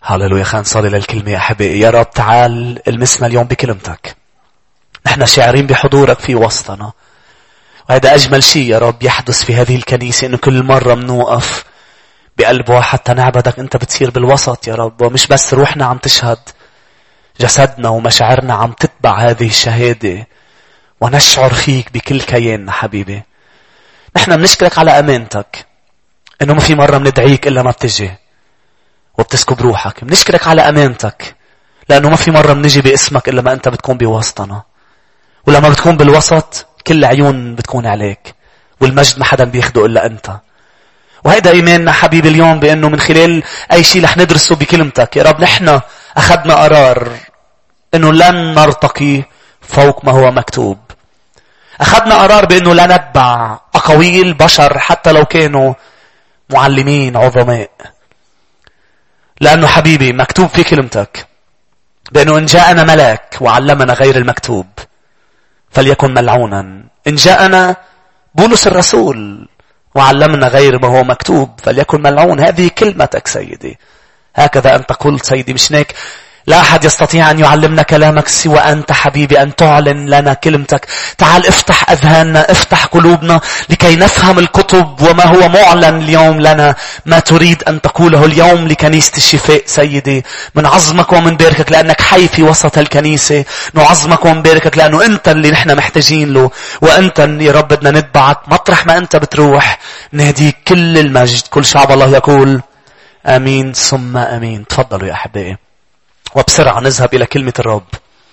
هللويا. خلينا نصلي للكلمة يا أحبائي. يا رب تعال المسنا اليوم بكلمتك. نحن شاعرين بحضورك في وسطنا، وهذا أجمل شيء يا رب يحدث في هذه الكنيسة، إنه كل مرة منوقف بقلب واحد حتى نعبدك. أنت بتصير بالوسط يا رب، ومش بس روحنا عم تشهد، جسدنا ومشاعرنا عم تتبع هذه الشهادة، ونشعر فيك بكل كياننا حبيبي. نحن بنشكرك على أمانتك، إنه ما في مرة بندعيك إلا ما بتجي وبتسكب روحك. بنشكرك على أمانتك، لأنه ما في مرة بنجي باسمك إلا ما أنت بتكون بوسطنا. ولما بتكون بالوسط كل عيون بتكون عليك، والمجد ما حدا بياخده إلا أنت. وهيدا إيماننا حبيبي اليوم، بأنه من خلال أي شيء رح ندرسه بكلمتك يا رب، نحن أخذنا قرار أنه لن نرتقي فوق ما هو مكتوب. أخذنا قرار بأنه لا نتبع أقاويل بشر حتى لو كانوا معلمين عظماء، لأنه حبيبي مكتوب في كلمتك بأنه إن جاءنا ملاك وعلمنا غير المكتوب فليكن ملعونا. إن جاءنا بولس الرسول وعلمنا غير ما هو مكتوب فليكن ملعون. هذه كلمتك سيدي، هكذا أنت قلت سيدي. مش هيك لا أحد يستطيع أن يعلمنا كلامك سوى أنت حبيبي، أن تعلن لنا كلمتك. تعال افتح أذهاننا، افتح قلوبنا لكي نفهم الكتب وما هو معلن اليوم لنا، ما تريد أن تقوله اليوم لكنيسة الشفاء سيدي. من عظمك ومن باركك لأنك حي في وسط الكنيسة. نعظمك ومن باركك لأنه أنت اللي نحن محتاجين له، وأنت يا رب بدنا نتبعك مطرح ما أنت بتروح. نهديك كل المجد. كل شعب الله يقول آمين ثم آمين. تفضلوا يا أحبائي، وبسرعة نذهب إلى كلمة الرب.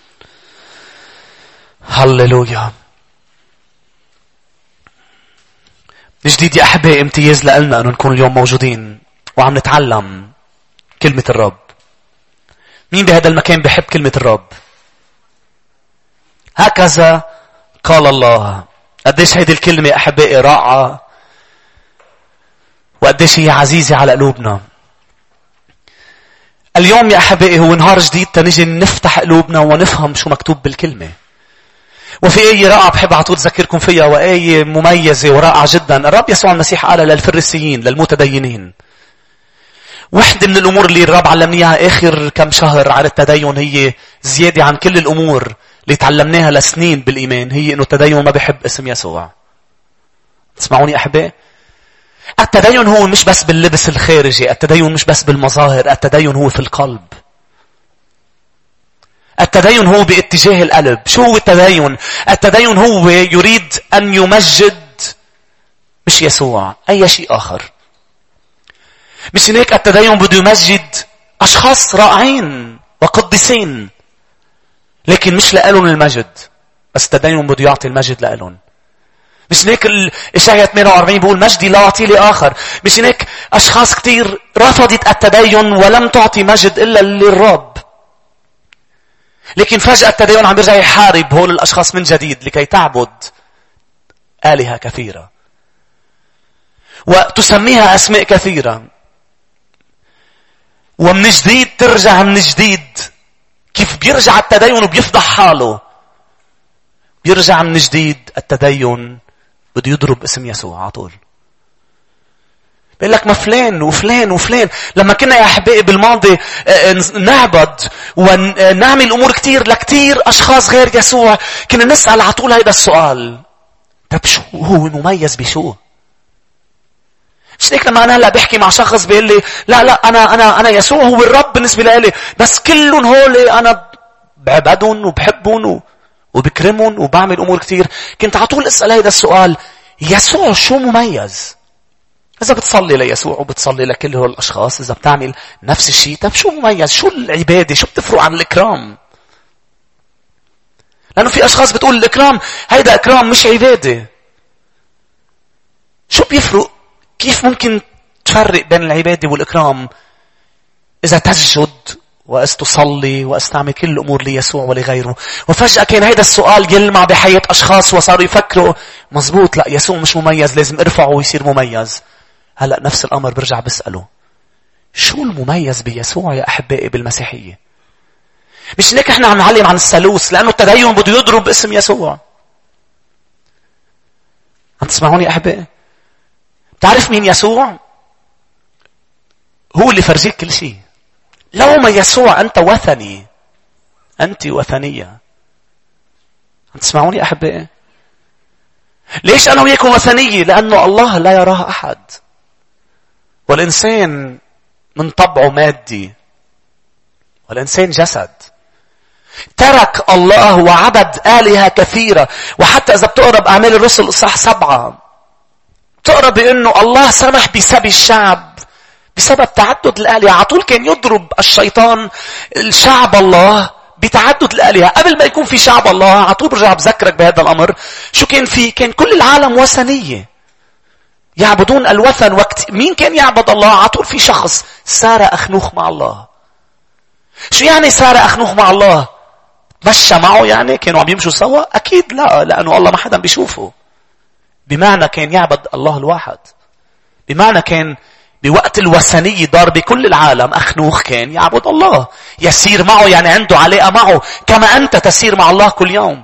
هللويا. جديد يا أحبائي، امتياز لنا أن نكون اليوم موجودين وعم نتعلم كلمة الرب. مين بهذا المكان بيحب كلمة الرب؟ هكذا قال الله. قديش هيدي الكلمة يا أحبائي رائعة، وقديش هي عزيزة على قلوبنا. اليوم يا أحبائي هو نهار جديد تنجي نفتح قلوبنا ونفهم شو مكتوب بالكلمة. وفي آية رائعة بحب على طول أذكركم فيها، وآية مميزة ورائعة جدا. الرب يسوع المسيح قال للفريسيين للمتدينين، واحدة من الأمور اللي الرب علمنيها آخر كم شهر على التدين هي زيادة عن كل الأمور اللي تعلمناها لسنين بالإيمان، هي إنه التدين ما بيحب اسم يسوع. تسمعوني أحبائي؟ التدين هو مش بس باللبس الخارجي، التدين مش بس بالمظاهر، التدين هو في القلب. التدين هو باتجاه القلب. شو هو التدين؟ التدين هو يريد أن يمجد مش يسوع، أي شيء آخر. مش هيك التدين بده يمجد أشخاص رائعين وقدسين، لكن مش لألون المجد، بس التدين بده يعطي المجد لألون. مش هيك إشعياء 48 بيقول مجدي لا أعطي لآخر. مش هيك أشخاص كتير رفضت التدين ولم تعطي مجد إلا للرب، لكن فجأة التدين عم يرجع يحارب هول الأشخاص من جديد لكي تعبد آلهة كثيرة وتسميها أسماء كثيرة، ومن جديد ترجع من جديد. كيف بيرجع التدين وبيفضح حاله؟ بيرجع من جديد التدين بده يضرب اسم يسوع على طول. بيقول لك ما فلان وفلان وفلان. لما كنا يا أحبائي بالماضي نعبد ونعمل أمور كتير لكتير أشخاص غير يسوع، كنا نسأل على طول هيدا السؤال: طب شو هو مميز بشو؟ مش هيك لما أنا هلا بحكي مع شخص بيقول لي لا أنا يسوع هو الرب بالنسبة لي، بس كلهم هولي أنا بعبدهم وبحبهم وبكرمهم وبعمل أمور كتير. كنت على طول أسأل هيدا السؤال: يسوع شو مميز؟ إذا بتصلي ليسوع وبتصلي لكل هول الأشخاص، إذا بتعمل نفس الشيء، طب شو مميز؟ شو العبادة؟ شو بتفرق عن الإكرام؟ لأنه في أشخاص بتقول الإكرام هيدا إكرام مش عبادة. شو بيفرق؟ كيف ممكن تفرق بين العبادة والإكرام إذا تسجد وإذا تصلي وإذا تعمل كل الأمور ليسوع ولغيره؟ وفجأة كان هيدا السؤال يلمع بحياة أشخاص وصاروا يفكروا مزبوط، لا يسوع مش مميز، لازم ارفعه ويصير مميز. هلأ نفس الأمر برجع بسأله: شو المميز بيسوع يا أحبائي بالمسيحية؟ مش ليك احنا عم نعلم عن الثالوث، لأنه التدين بده يضرب اسم يسوع. عم تسمعوني أحبائي؟ تعرف مين يسوع؟ هو اللي فرجيك كل شيء. لوم يسوع أنت وثني، أنت وثنية. تسمعوني أحبائي؟ ليش أنا وياكم وثنية؟ لأنه الله لا يراه أحد، والإنسان من طبعه مادي، والإنسان جسد. ترك الله وعبد آلهة كثيرة. وحتى إذا بتقرأ بأعمال الرسل إصحاح 7 تقرأ بأنه الله سمح بسبي الشعب بسبب تعدد الآلهة. على طول كان يضرب الشيطان الشعب الله بتعدد الآلهة. قبل ما يكون في شعب الله، على طول برجع بذكرك بهذا الأمر، شو كان فيه؟ كان كل العالم وثنية، يعبدون الوثن. وقت مين كان يعبد الله؟ على طول في شخص سارة أخنوخ مع الله. شو يعني سارة أخنوخ مع الله؟ مشى معه يعني؟ كانوا عم يمشوا سوا؟ أكيد لا، لأنه الله ما حدا بيشوفه. بمعنى كان يعبد الله الواحد. بمعنى كان بوقت الوثنية دار بكل العالم أخنوخ كان يعبد الله، يسير معه، يعني عنده علاقة معه كما أنت تسير مع الله كل يوم.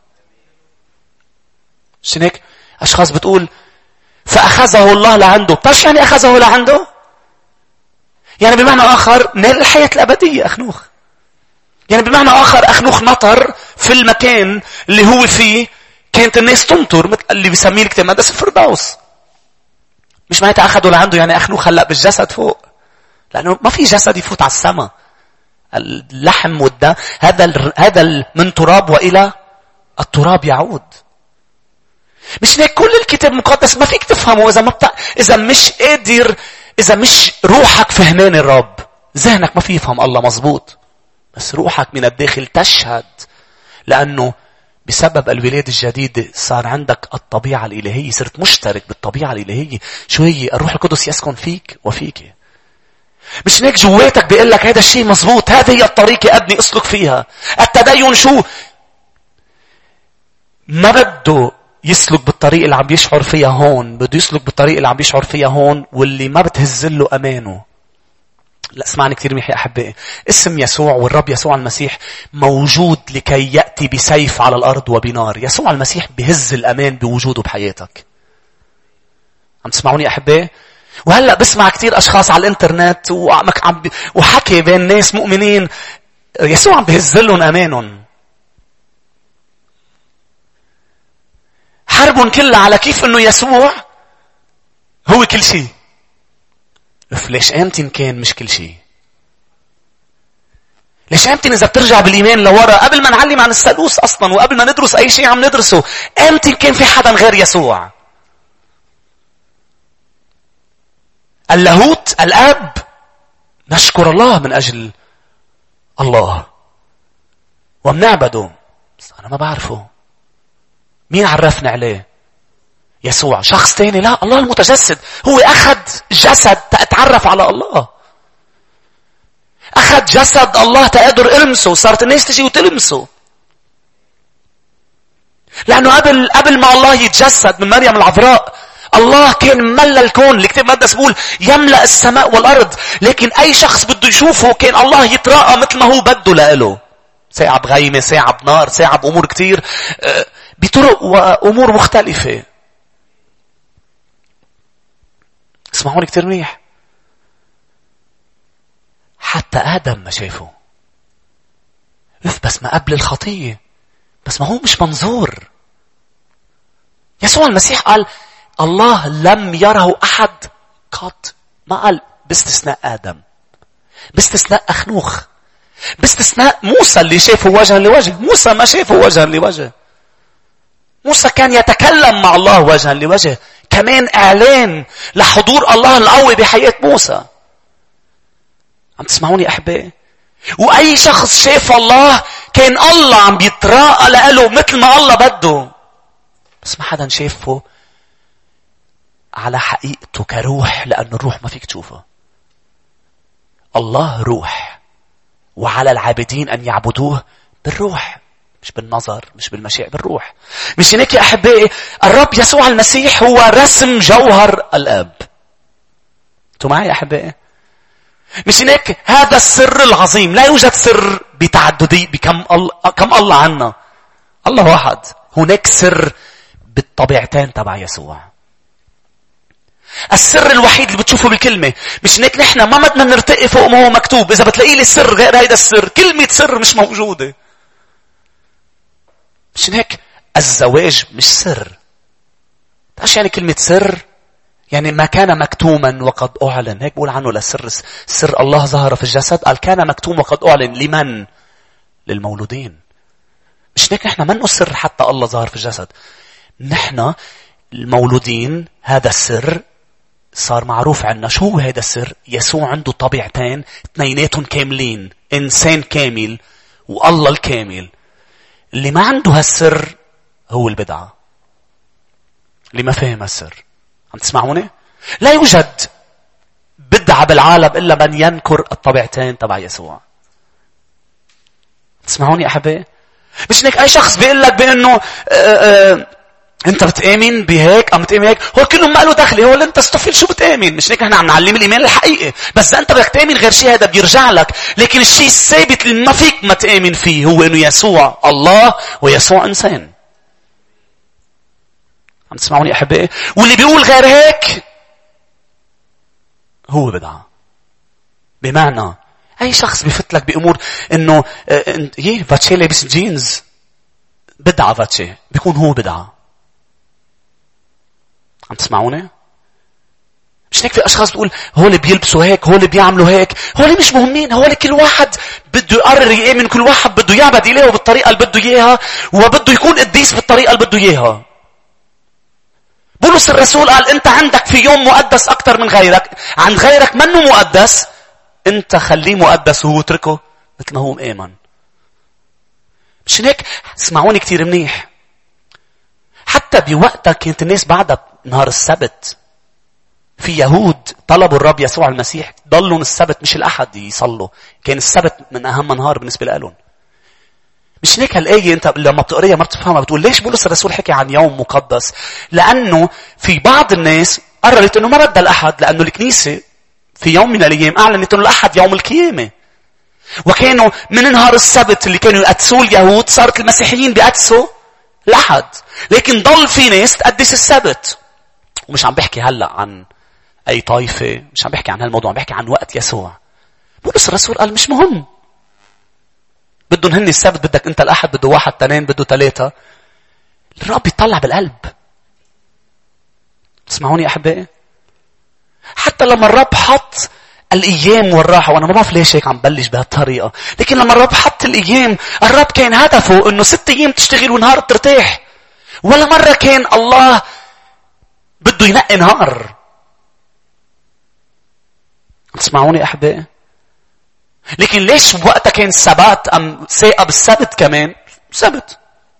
مش هيك أشخاص بتقول فأخذه الله لعنده؟ بتعرف يعني أخذه لعنده؟ يعني بمعنى آخر نال الحياة الأبدية أخنوخ. يعني بمعنى آخر أخنوخ نطر في المكان اللي هو فيه كانت الناس تنطر، مثل اللي بيسميه الكتاب المقدس الفردوس. مش معناتها أخذوا لعنده يعني أخنوخ هلأ بالجسد فوق، لأنه ما في جسد يفوت على السماء. اللحم والدم هذا من تراب وإلى التراب يعود. مش هيك كل الكتاب المقدس ما فيك تفهمه إذا مش قادر، إذا مش روحك فهمان الرب. ذهنك ما فيه يفهم الله مزبوط، بس روحك من الداخل تشهد، لأنه بسبب الولادة الجديدة صار عندك الطبيعة الإلهية، صرت مشترك بالطبيعة الإلهية. شو هي؟ الروح القدس يسكن فيك وفيك. مش هيك جواتك بيقول لك هذا الشيء مزبوط، هذه هي الطريقة يا ابني اسلك فيها. التدين شو؟ ما بده يسلك بالطريقة اللي عم بيشعر فيها هون، بده يسلك بالطريقة اللي عم بيشعر فيها هون، واللي ما بتهزله أمانه. لا اسمعني كثير منيح يا أحبائي، اسم يسوع والرب يسوع المسيح موجود لكي يأتي بسيف على الأرض وبنار. يسوع المسيح بهز الأمان بوجوده بحياتك. عم تسمعوني أحبائي؟ وهلأ بسمع كثير أشخاص على الإنترنت وحكي بين ناس مؤمنين يسوع عم بهز لهم أمانهم. حربهم كلها على كيف إنه يسوع هو كل شيء. ليش أمتن كان مش كل شيء؟ ليش أمتن إذا بترجع بالإيمان لورا قبل ما نعلم عن الثالوث أصلا وقبل ما ندرس أي شيء عم ندرسه، أمتن كان في حدا غير يسوع؟ اللاهوت الأب، نشكر الله من أجل الله ومنعبده، بس أنا ما بعرفه. مين عرفنا عليه؟ يسوع. شخص تاني؟ لا، الله المتجسد. هو أخذ جسد تتعرف على الله، أخذ جسد الله تقدر إلمسه، صارت الناس تجي وتلمسه. لأنه قبل ما الله يتجسد من مريم العذراء، الله كان مملى الكون. الكتاب المقدس بيقول يملأ السماء والأرض، لكن أي شخص بده يشوفه كان الله يتراءى مثل ما هو بده لإله، ساعة بغيمة، ساعة بنار، ساعة بأمور كتير، بطرق وأمور مختلفة. اسمعوني كتير منيح، حتى آدم ما شايفه. بس ما قبل الخطية، بس ما هو مش منظور. يسوع المسيح قال الله لم يره أحد قط. ما قال باستثناء آدم، باستثناء أخنوخ، باستثناء موسى اللي شافه وجها لوجه. موسى ما شافه وجها لوجه. موسى كان يتكلم مع الله وجها لوجه، كمان إعلان لحضور الله القوي بحياة موسى. عم تسمعوني أحبائي؟ وأي شخص شاف الله كان الله عم بيتراءى له مثل ما الله بده، بس ما حدا شافه على حقيقته كروح، لأن الروح ما فيك تشوفه. الله روح، وعلى العابدين أن يعبدوه بالروح، مش بالنظر، مش بالمشاعر، بالروح. مش هيك يا أحبائي؟ الرب يسوع المسيح هو رسم جوهر الآب. انتوا معي يا أحبائي؟ مش هيك؟ هذا السر العظيم. لا يوجد سر بتعددي كم الله عنا. الله واحد. هناك سر بالطبيعتين تبع يسوع. السر الوحيد اللي بتشوفه بالكلمة. مش هيك نحن ما بدنا نرتقي فوق ما هو مكتوب. إذا بتلاقي لي السر غير هيدا السر، كلمة سر مش موجودة. مش هيك الزواج مش سر. تعرف يعني كلمة سر؟ يعني ما كان مكتوما وقد أعلن. هيك بقول عنه لسر. سر الله ظهر في الجسد. قال كان مكتوم وقد أعلن. لمن؟ للمولودين. مش هيك نحن ما نقول سر حتى الله ظهر في الجسد. نحن المولودين هذا السر صار معروف عنا. شو هو هذا السر؟ يسوع عنده طبيعتين اثنيناتهم كاملين. إنسان كامل والله الكامل. اللي ما عنده هالسر هو البدعة. اللي ما فهم السر. عم تسمعوني؟ لا يوجد بدعة بالعالم إلا من ينكر الطبيعتين تبع يسوع. تسمعوني أحبائي؟ مش هيك أي شخص بيقول لك بأنه أنت بتآمن بهيك أم بتآمن هيك، هو كله ما له دخل. هو اللي أنت استفيل شو بتآمن. مش هيك إحنا عم نعلم الإيمان الحقيقي. بس إذا أنت بدك تآمن غير شيء هذا بيرجع لك. لكن الشيء الثابت اللي ما فيك ما تآمن فيه هو إنه يسوع الله ويسوع إنسان. عم تسمعوني أحبائي؟ واللي بيقول غير هيك هو بدعة. بمعنى أي شخص بيفت لك بأمور إنه فاتشي لابس جينز بدعة. فاتشي بيكون هو بدعة. عم تسمعوني؟ مش هيك في أشخاص بتقول هو اللي بيلبسوا هيك، هو اللي بيعملوا هيك، هو اللي مش مهمين. هو اللي كل واحد بده يقرر يؤمن. كل واحد بده يعبد إليه بالطريقة اللي بده إياها، وبده يكون قديس بالطريقة اللي بده إياها. بولس الرسول قال أنت عندك في يوم مقدس أكتر من غيرك. عن غيرك منه مقدس، أنت خليه مقدس وهو اتركه مثل ما هو مآمن. مش هيك؟ اسمعوني كتير منيح. حتى بوقتها كانت الناس بعدها نهار السبت. في يهود طلبوا الرب يسوع المسيح ضلوا السبت مش الأحد يصلوا. كان السبت من أهم نهار بالنسبة لهم. مش هيك هالآية أنت لما بتقريها ما بتفهمها. بتقول ليش بولس الرسول حكي عن يوم مقدس؟ لأنه في بعض الناس قررت أنه ما بدها الأحد، لأنه الكنيسة في يوم من الأيام أعلنت أنه الأحد يوم القيامة. وكانوا من نهار السبت اللي كانوا يقدسوه اليهود صارت المسيحيين بيقدسوا الأحد. لكن ضل في ناس تقدس السبت. ومش عم بحكي هلأ عن أي طائفة، مش عم بحكي عن هالموضوع، عم بحكي عن وقت يسوع. بولس الرسول قال مش مهم. بدهم هن السبت، بدك أنت الأحد، بده 1 2 بده 3. الرب يطلع بالقلب. تسمعوني أحبائي؟ حتى لما الرب حط الأيام والراحة، وأنا ما بعرف ليش هيك عم بلش بهالطريقة، لكن لما الرب حط الأيام، الرب كان هدفه إنه 6 أيام تشتغل ونهار ترتاح. ولا مرة كان الله بده ينقي نهار. تسمعوني أحبائي؟ لكن ليش وقتها كان السبت أم ساقة بالسبت كمان؟ سبت.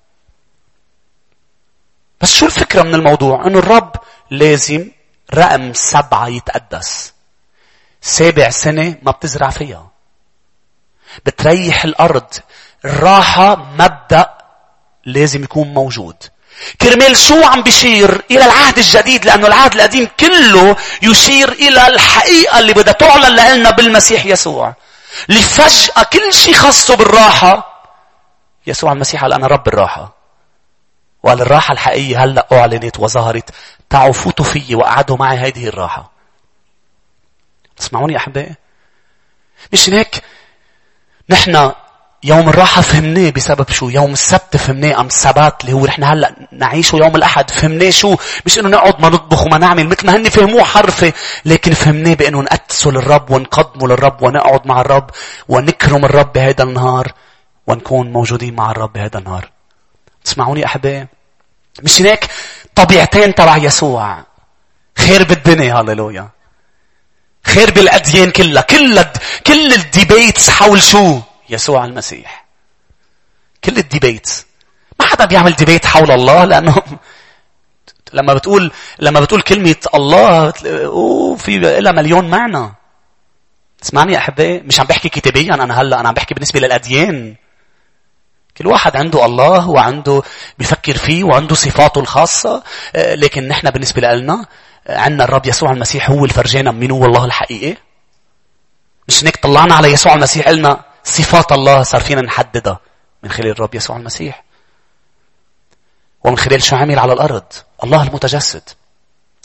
بس شو الفكرة من الموضوع؟ إنه الرب لازم رقم 7 يتقدس. 7 سنة ما بتزرع فيها. بتريح الأرض. الراحة مبدأ لازم يكون موجود. كرمال شو عم بيشير إلى العهد الجديد، لأنه العهد القديم كله يشير إلى الحقيقة اللي بدها تعلن لنا بالمسيح يسوع. لفجأة كل شيء خاصه بالراحة. يسوع المسيح قال أنا رب الراحة. وقال الراحة الحقيقية هلأ أعلنت وظهرت. تعوا فوتوا فيي وقعدوا معي هذه الراحة. تسمعوني أحبائي؟ مش هيك نحن يوم الراحة فهمناه بسبب شو؟ يوم السبت فهمناه أم السبت اللي هو نحن هلأ نعيشه يوم الأحد فهمناه شو؟ مش إنه نقعد ما نطبخ وما نعمل مثل ما هن فهموه حرفي، لكن فهمناه بأنه نقدسه للرب ونقدمه للرب ونقعد مع الرب ونكرم الرب بهذا النهار ونكون موجودين مع الرب بهذا النهار. تسمعوني أحبائي؟ مش هيك طبيعتين تبع يسوع. خير بالدنيا. هاليلويا. خير بالأديان كلها. كل الديبيتس حول شو؟ يسوع المسيح. كل الديبيتس. ما حدا بيعمل ديبيت حول الله، لأنه لما بتقول كلمة الله في لها مليون معنى. تسمعني يا أحبائي؟ مش عم بحكي كتابيا أنا عم بحكي بالنسبة للأديان. كل واحد عنده الله وعنده بيفكر فيه وعنده صفاته الخاصة. لكن نحن بالنسبة لنا عندنا الرب يسوع المسيح هو اللي فرجينا من هو الله الحقيقي. مش هيك طلعنا على يسوع المسيح قلنا صفات الله صار فينا نحددها من خلال الرب يسوع المسيح. ومن خلال شو عمل على الأرض. الله المتجسد.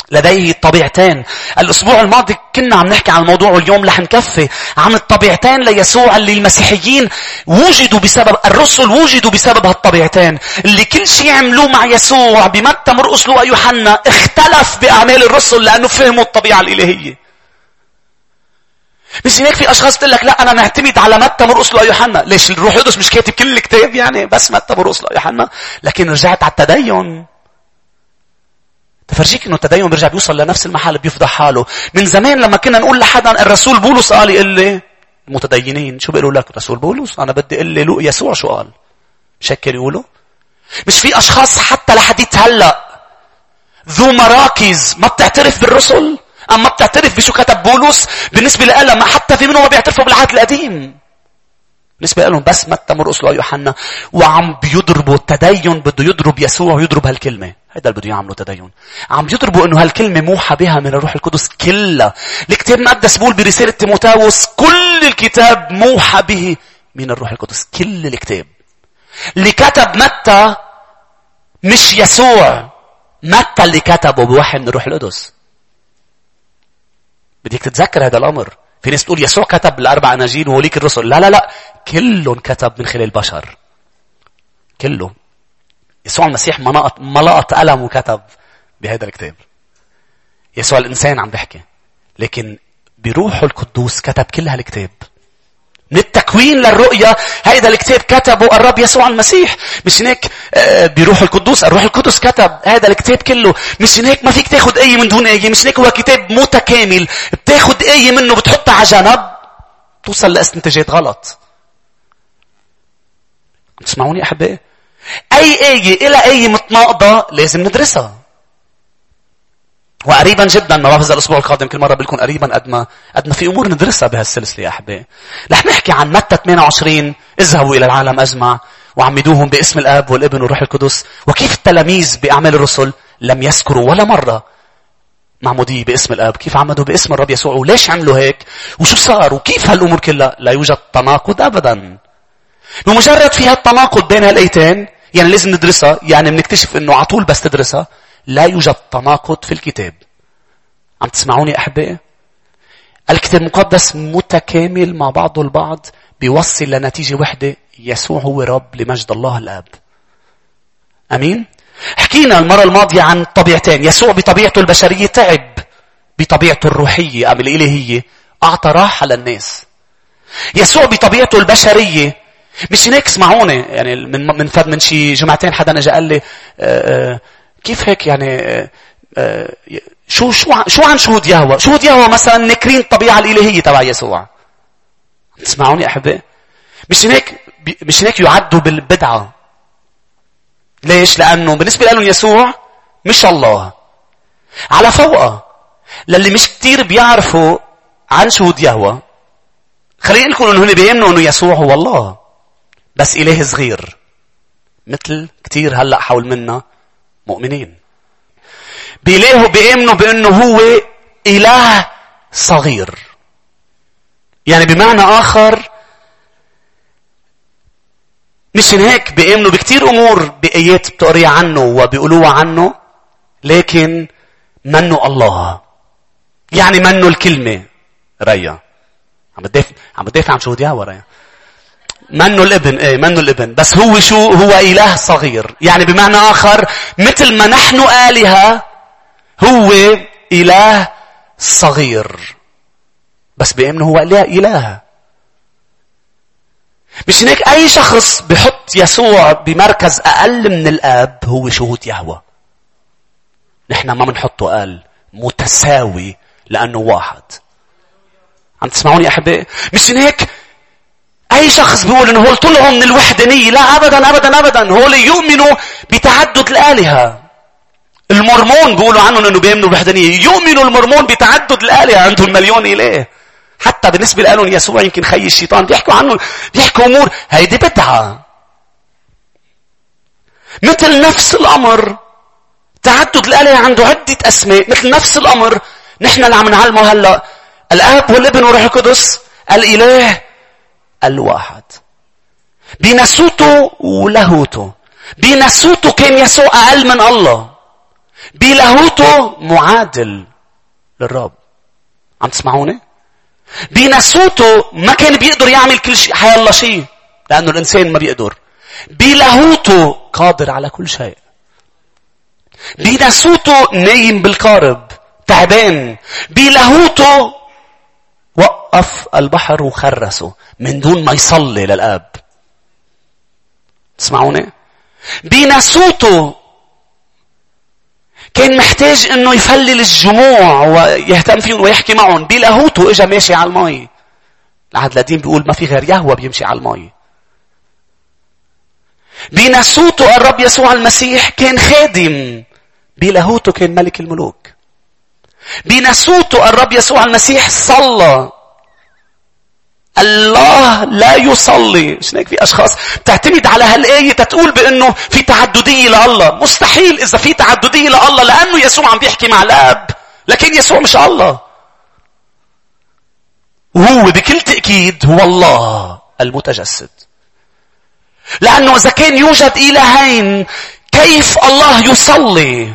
لديه طبيعتين. الأسبوع الماضي كنا عم نحكي عن الموضوع، واليوم رح نكفي عن الطبيعتين ليسوع اللي المسيحيين وجدوا بسبب، الرسل وجدوا بسبب هالطبيعتين اللي كل شيء عملوه مع يسوع بمتى مرقس لوقا يوحنا اختلف بأعمال الرسل لأنه فهموا الطبيعة الإلهية. مش هيك في أشخاص تقول لك لا أنا معتمد على متى مرقس لوقا يوحنا. ليش؟ الروح القدس مش كاتب كل الكتاب يعني بس متى مرقس لوقا يوحنا؟ لكن رجعت على التدين تفرجيك انه التدين بيرجع بيوصل لنفس المحل، بيفضح حاله. من زمان لما كنا نقول لحدا الرسول بولس قال، يقول لي المتدينين شو بيقولوا لك؟ الرسول بولس؟ انا بدي اقول لي يسوع شو قال؟ مش هيك يقولوا؟ مش في اشخاص حتى لحديت هلا ذو مراكز ما بتعترف بالرسل، اما ما بتعترف بشو كتب بولس؟ بالنسبه لها ما حتى في منهم ما بيعترفوا بالعهد القديم، بالنسبه لهم بس متى مرقس لوقا يوحنا، وعم بيضربوا التدين. بده يضرب يسوع ويضرب هالكلمه، هيدا اللي بده يعملوا تدين. عم بيضربوا انه هالكلمه موحى بها من الروح القدس كلها. الكتاب المقدس بيقول برساله تيموثاوس كل الكتاب موحى به من الروح القدس. كل الكتاب اللي كتب متى مش يسوع، متى اللي كتبه بوحي من الروح القدس. بدك تتذكر هذا الامر. في ناس تقول يسوع كتب الأربع أناجيل ووليك الرسل. لا لا لا، كلهم كتب من خلال البشر، كله. يسوع المسيح ما لقط قلم وكتب بهذا الكتاب. يسوع الإنسان عم بحكي، لكن بروحه القدوس كتب كل هالكتاب. من التكوين للرؤية هذا الكتاب كتبه الرب يسوع المسيح. مش هيك بروح القدوس، الروح القدس كتب هذا الكتاب كله. مش هيك ما فيك تاخد آية من دون آية. مش هيك هو كتاب متكامل، بتاخد آية منه بتحطها على جنب توصل لاستنتاجات غلط. تسمعوني أحبائي؟ أي آية إلى آية متناقضة لازم ندرسها. وقريبا جدا ما بعرف اذا الاسبوع القادم كل مره بيكون قريبا قد ما في امور ندرسها بهالسلسله يا احبائي. رح نحكي عن متى 28 اذهبوا الى العالم اجمع وعمدوهم باسم الاب والابن والروح القدس، وكيف التلاميذ باعمال الرسل لم يذكروا ولا مره معموديه باسم الاب، كيف عمدوا باسم الرب يسوع وليش عملوا هيك وشو صار وكيف هالامور كلها. لا يوجد تناقض ابدا. بمجرد في هالتناقض بين هالايتين يعني لازم ندرسها، يعني بنكتشف انه على طول بس تدرسها. لا يوجد تناقض في الكتاب. عم تسمعوني أحبائي؟ الكتاب المقدس متكامل مع بعضه البعض، بيوصل لنتيجة واحدة: يسوع هو رب لمجد الله الآب. أمين؟ حكينا المرة الماضية عن طبيعتين. يسوع بطبيعته البشرية تعب، بطبيعته الروحية أم الإلهية أعطى راحة للناس. يسوع بطبيعته البشرية مش هيك. اسمعوني، يعني من شي جمعتين حدا اجى قال لي كيف هيك يعني شو عن شهود يهوه؟ شهود يهوه مثلا نكرين الطبيعه الالهيه تبع يسوع. تسمعوني احبائي؟ مش هيك يعدوا بالبدعه. ليش؟ لانه بالنسبه لهم يسوع مش الله. على فوقه للي مش كتير بيعرفوا عن شهود يهوه، خلينا نقول انه هن بيؤمنوا انه يسوع هو الله بس اله صغير، مثل كتير هلا حول منا مؤمنين بيؤمنوا بأنه هو إله صغير. يعني بمعنى آخر مش هيك بيؤمنوا بكتير أمور بآيات بتقريها عنه وبيقولوها عنه، لكن منه الله. يعني منه الكلمة. ريا عم بدافع عن شهود يهوه. ريا منه الابن. منه الابن، بس هو شو؟ هو إله صغير. يعني بمعنى آخر مثل ما نحن آلهة هو إله صغير، بس بيؤمنه هو إله. مش هيك أي شخص بيحط يسوع بمركز أقل من الآب هو شهود يهوه. نحن ما بنحطه أقل، متساوي لأنه واحد. عم تسمعوني أحبائي؟ مش هيك أي شخص بيقول إنه هو طلعوا من الوحدانية. لا أبدا أبدا أبدا، هو يؤمنوا بتعدد الآلهة. المورمون بيقولوا عنهم إنه بيؤمنوا بالوحدانية. يؤمنوا المورمون بتعدد الآلهة، عندهم مليون إله. حتى بالنسبة لهم يسوع يمكن خي الشيطان بيحكوا عنه، بيحكوا أمور هيدي بدعة. مثل نفس الأمر تعدد الآلهة عنده عدة أسماء. مثل نفس الأمر نحن اللي عم نعلمه هلا، الآب والابن والروح القدس الإله الواحد بناسوته ولاهوته. بناسوته كان يسوع أقل من الله، بلاهوته معادل للرب. عم تسمعوني؟ بناسوته ما كان بيقدر يعمل كل شيء، حيالله شيء، لأنه الإنسان ما بيقدر. بلاهوته قادر على كل شيء. بناسوته نايم بالقارب تعبان. بلاهوته وقف البحر وخرسه من دون ما يصلي للآب. تسمعوني؟ بناسوته كان محتاج انه يفلل الجموع ويهتم فيهم ويحكي معهم. بلاهوته اجا ماشي على المي. العهد القديم بيقول ما في غير يهوه بيمشي على المي. بناسوته الرب يسوع المسيح كان خادم. بلاهوته كان ملك الملوك. بناسوته الرب يسوع المسيح صلى. الله لا يصلي. مش هيك في اشخاص بتعتمد على هالايه تتقول بانه في تعدديه لله. مستحيل اذا في تعدديه لله، لانه يسوع عم بيحكي مع الاب، لكن يسوع مش الله. وهو بكل تاكيد هو الله المتجسد. لانه اذا كان يوجد الهين كيف الله يصلي؟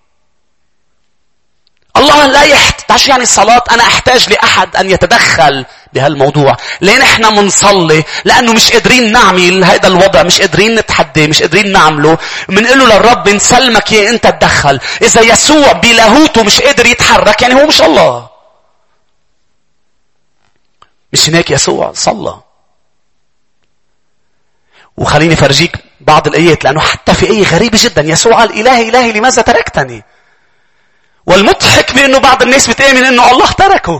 الله لا يحتاج. شو يعني الصلاة؟ أنا أحتاج لأحد أن يتدخل بهالموضوع. ليه نحن منصلي؟ لأنه مش قادرين نعمل هذا الوضع، مش قادرين نتحدى، مش قادرين نعمله. منقله للرب نسلمك يا أنت تدخل. إذا يسوع بلاهوته مش قادر يتحرك يعني هو مش الله. مش هناك يسوع صلى. وخليني فرجيك بعض الآيات، لأنه حتى في آية غريبة جدا يسوع قال إلهي إلهي لماذا تركتني؟ والمضحك بأنه بعض الناس بتآمن أنه الله تركه.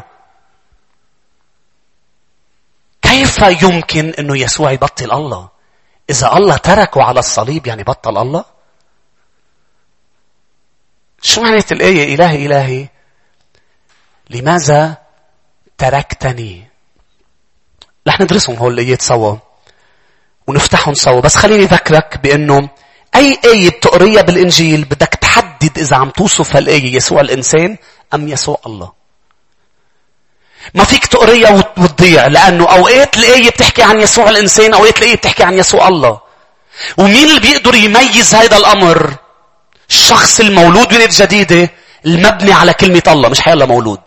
كيف يمكن أنه يسوع يبطل الله؟ إذا الله تركه على الصليب يعني بطل الله؟ شو معنى الآية إلهي إلهي لماذا تركتني؟ رح ندرسهم هول الآيات سوا ونفتحهم سوا. بس خليني أذكرك بأنه أي آية بتقريها بالإنجيل بدك تحدد إذا عم توصف هالآية يسوع الإنسان أم يسوع الله. ما فيك تقريها وتضيع، لأنه أوقات الآية بتحكي عن يسوع الإنسان، أوقات الآية بتحكي عن يسوع الله. ومين اللي بيقدر يميز هذا الأمر؟ الشخص المولود ولد جديدة المبني على كلمة الله، مش حيالله مولود.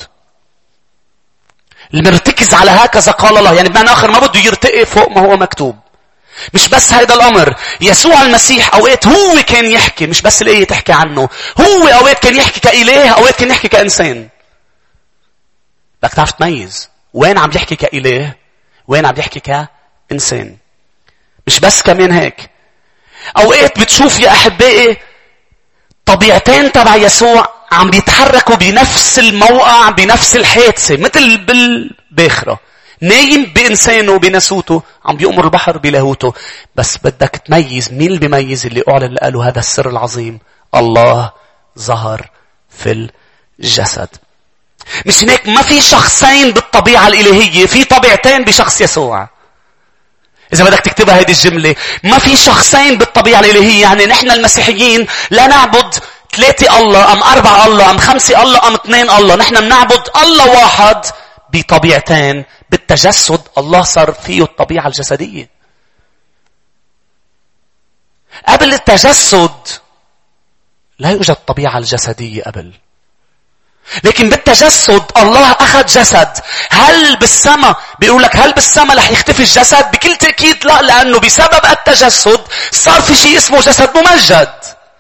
المرتكز على هكذا قال الله، يعني بمعنى آخر ما بده يرتقي فوق ما هو مكتوب. مش بس هيدا الأمر، يسوع المسيح أوقات هو كان يحكي، مش بس الآية تحكي عنه. هو أوقات كان يحكي كإله، أوقات كان يحكي كإنسان. بدك تعرف تميز وين عم يحكي كإله وين عم يحكي كإنسان. مش بس كمان هيك، أوقات بتشوف يا أحبائي طبيعتين تبع يسوع عم بيتحركوا بنفس الموقع بنفس الحادثة، مثل بالباخرة نايم بإنسانه وبناسوته عم بيأمر البحر بلاهوته. بس بدك تميز مين اللي بيميز؟ اللي أعلن قالوا هذا السر العظيم: الله ظهر في الجسد. مش هناك ما في شخصين بالطبيعة الإلهية، في طبيعتين بشخص يسوع. إذا بدك تكتبها هذه الجملة، ما في شخصين بالطبيعة الإلهية. يعني نحن المسيحيين لا نعبد 3 الله أم 4 الله أم 5 الله أم 2 الله. نحن بنعبد الله واحد بطبيعتين. بالتجسد الله صار فيه الطبيعة الجسدية. قبل التجسد لا يوجد طبيعة الجسدية قبل، لكن بالتجسد الله أخذ جسد. هل بالسماء بيقول لك هل بالسماء رح يختفي الجسد؟ بكل تأكيد لا، لأنه بسبب التجسد صار في شيء اسمه جسد ممجد.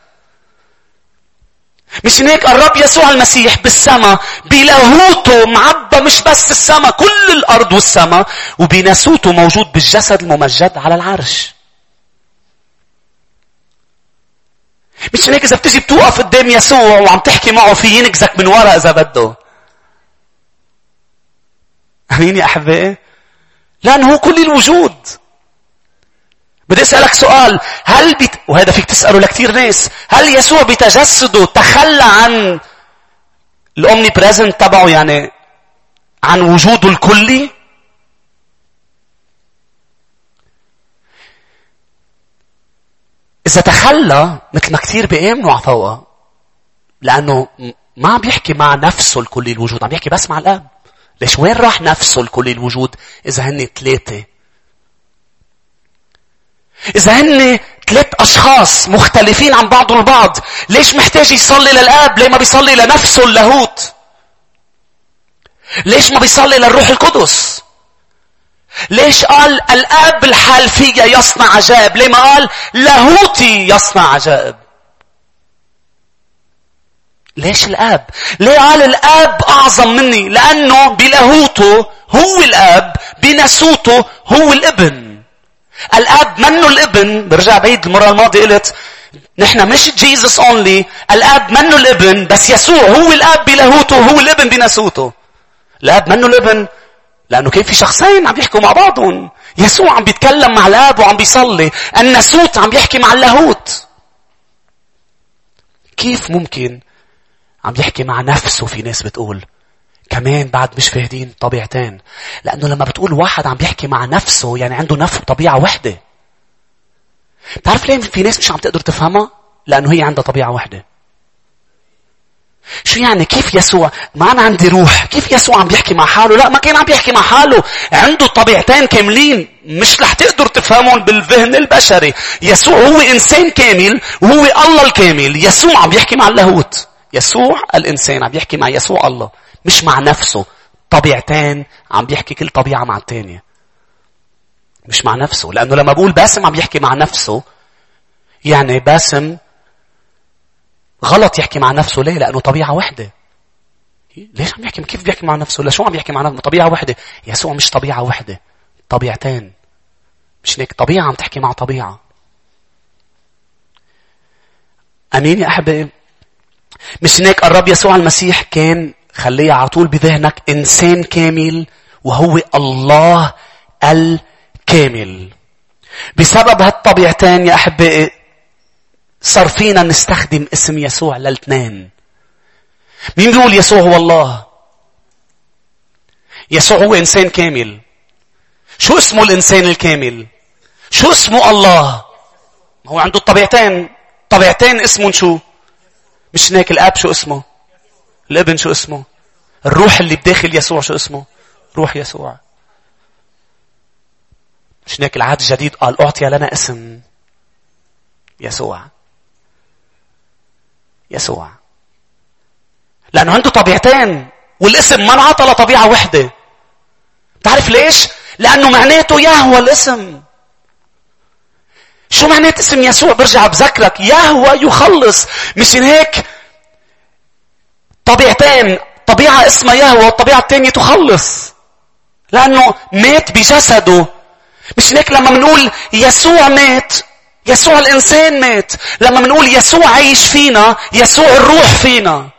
مش هيك الرب يسوع المسيح بالسماء بلاهوته معبى مش بس السماء، كل الأرض والسماء، وبناسوته موجود بالجسد الممجد على العرش. مش هيك إذا بتجي بتوقف قدام يسوع وعم تحكي معه في ينكزك من وراء إذا بده. أمين يا أحبائي؟ لأنه هو كل الوجود. بدي أسألك سؤال، وهذا فيك تسأله لكتير ناس: هل يسوع بتجسده تخلى عن الأومني بريزنت تبعه، يعني عن وجوده الكلي؟ إذا تخلى مثل ما كتير بيآمنوا عفوا، لأنه ما عم بيحكي مع نفسه الكلي الوجود، عم بيحكي بس مع الآب. ليش وين راح نفسه الكلي الوجود إذا هن 3؟ إذا هن ثلاث أشخاص مختلفين عن بعض البعض. ليش محتاج يصلي للآب؟ ليه ما بيصلي لنفسه اللاهوت؟ ليش ما بيصلي للروح القدس؟ ليش قال الآب الحال فيا يصنع عجائب؟ ليه ما قال لاهوتي يصنع عجائب؟ ليش الآب؟ ليه قال الآب أعظم مني؟ لأنه بلاهوته هو الآب، بناسوته هو الابن. الآب منه الابن. برجع بعيد المرة الماضية قلت نحن مش جيسس اونلي. الآب منه الابن، بس يسوع هو الآب بلاهوته، هو الابن بناسوته. الآب منه الابن لأنه كان في شخصين عم يحكوا مع بعضهم. يسوع عم بيتكلم مع الآب وعم بيصلي. الناسوت عم يحكي مع اللاهوت. كيف ممكن عم يحكي مع نفسه؟ في ناس بتقول كمان بعد مش فاهدين طبيعتين. لأنه لما بتقول واحد عم يحكي مع نفسه يعني عنده نفس طبيعة وحدة. تعرف ليه في ناس مش عم تقدر تفهمها؟ لأنه هي عندها طبيعة وحدة. شو يعني كيف يسوع ما أنا عندي روح؟ كيف يسوع عم بيحكي مع حاله؟ لا، ما كان عم بيحكي مع حاله. عنده طبيعتين كاملين مش رح تقدر تفهمهم بالذهن البشري. يسوع هو إنسان كامل وهو الله الكامل. يسوع عم بيحكي مع اللاهوت. يسوع الإنسان عم بيحكي مع يسوع الله، مش مع نفسه. طبيعتين عم بيحكي كل طبيعة مع التانية، مش مع نفسه. لأنه لما بقول باسم عم بيحكي مع نفسه يعني باسم غلط يحكي مع نفسه. ليه؟ لأنه طبيعة واحدة. ليش عم يحكي؟ كيف بيحكي مع نفسه؟ لا، شو عم يحكي مع نفسه؟ طبيعة واحدة. يسوع مش طبيعة واحدة، طبيعتين. مش هيك طبيعة عم تحكي مع طبيعة. أمين يا أحبائي؟ مش هيك الرب يسوع المسيح كان خليه على طول بذهنك إنسان كامل وهو الله الكامل. بسبب هالطبيعتين يا أحبائي صار فينا نستخدم اسم يسوع للاثنين. مين بيقول يسوع هو الله؟ يسوع هو إنسان كامل. شو اسمه الإنسان الكامل؟ شو اسمه الله؟ هو عنده الطبيعتين. طبيعتين اسمه شو؟ مش هيك الآب شو اسمه؟ الابن شو اسمه؟ الروح اللي بداخل يسوع شو اسمه؟ روح يسوع. مش هيك العهد الجديد قال أعطي لنا اسم يسوع. يسوع لأنه عنده طبيعتين والاسم ما انعطى لطبيعة واحدة. تعرف ليش؟ لأنه معناته يهوى الاسم. شو معنات اسم يسوع؟ برجع بذكرك يهوى يخلص. مش هيك طبيعتين، طبيعة اسمها يهوى والطبيعة الثانية تخلص لأنه مات بجسده. مش هيك لما منقول يسوع مات، يسوع الإنسان مات. لما منقول يسوع عايش فينا، يسوع الروح فينا.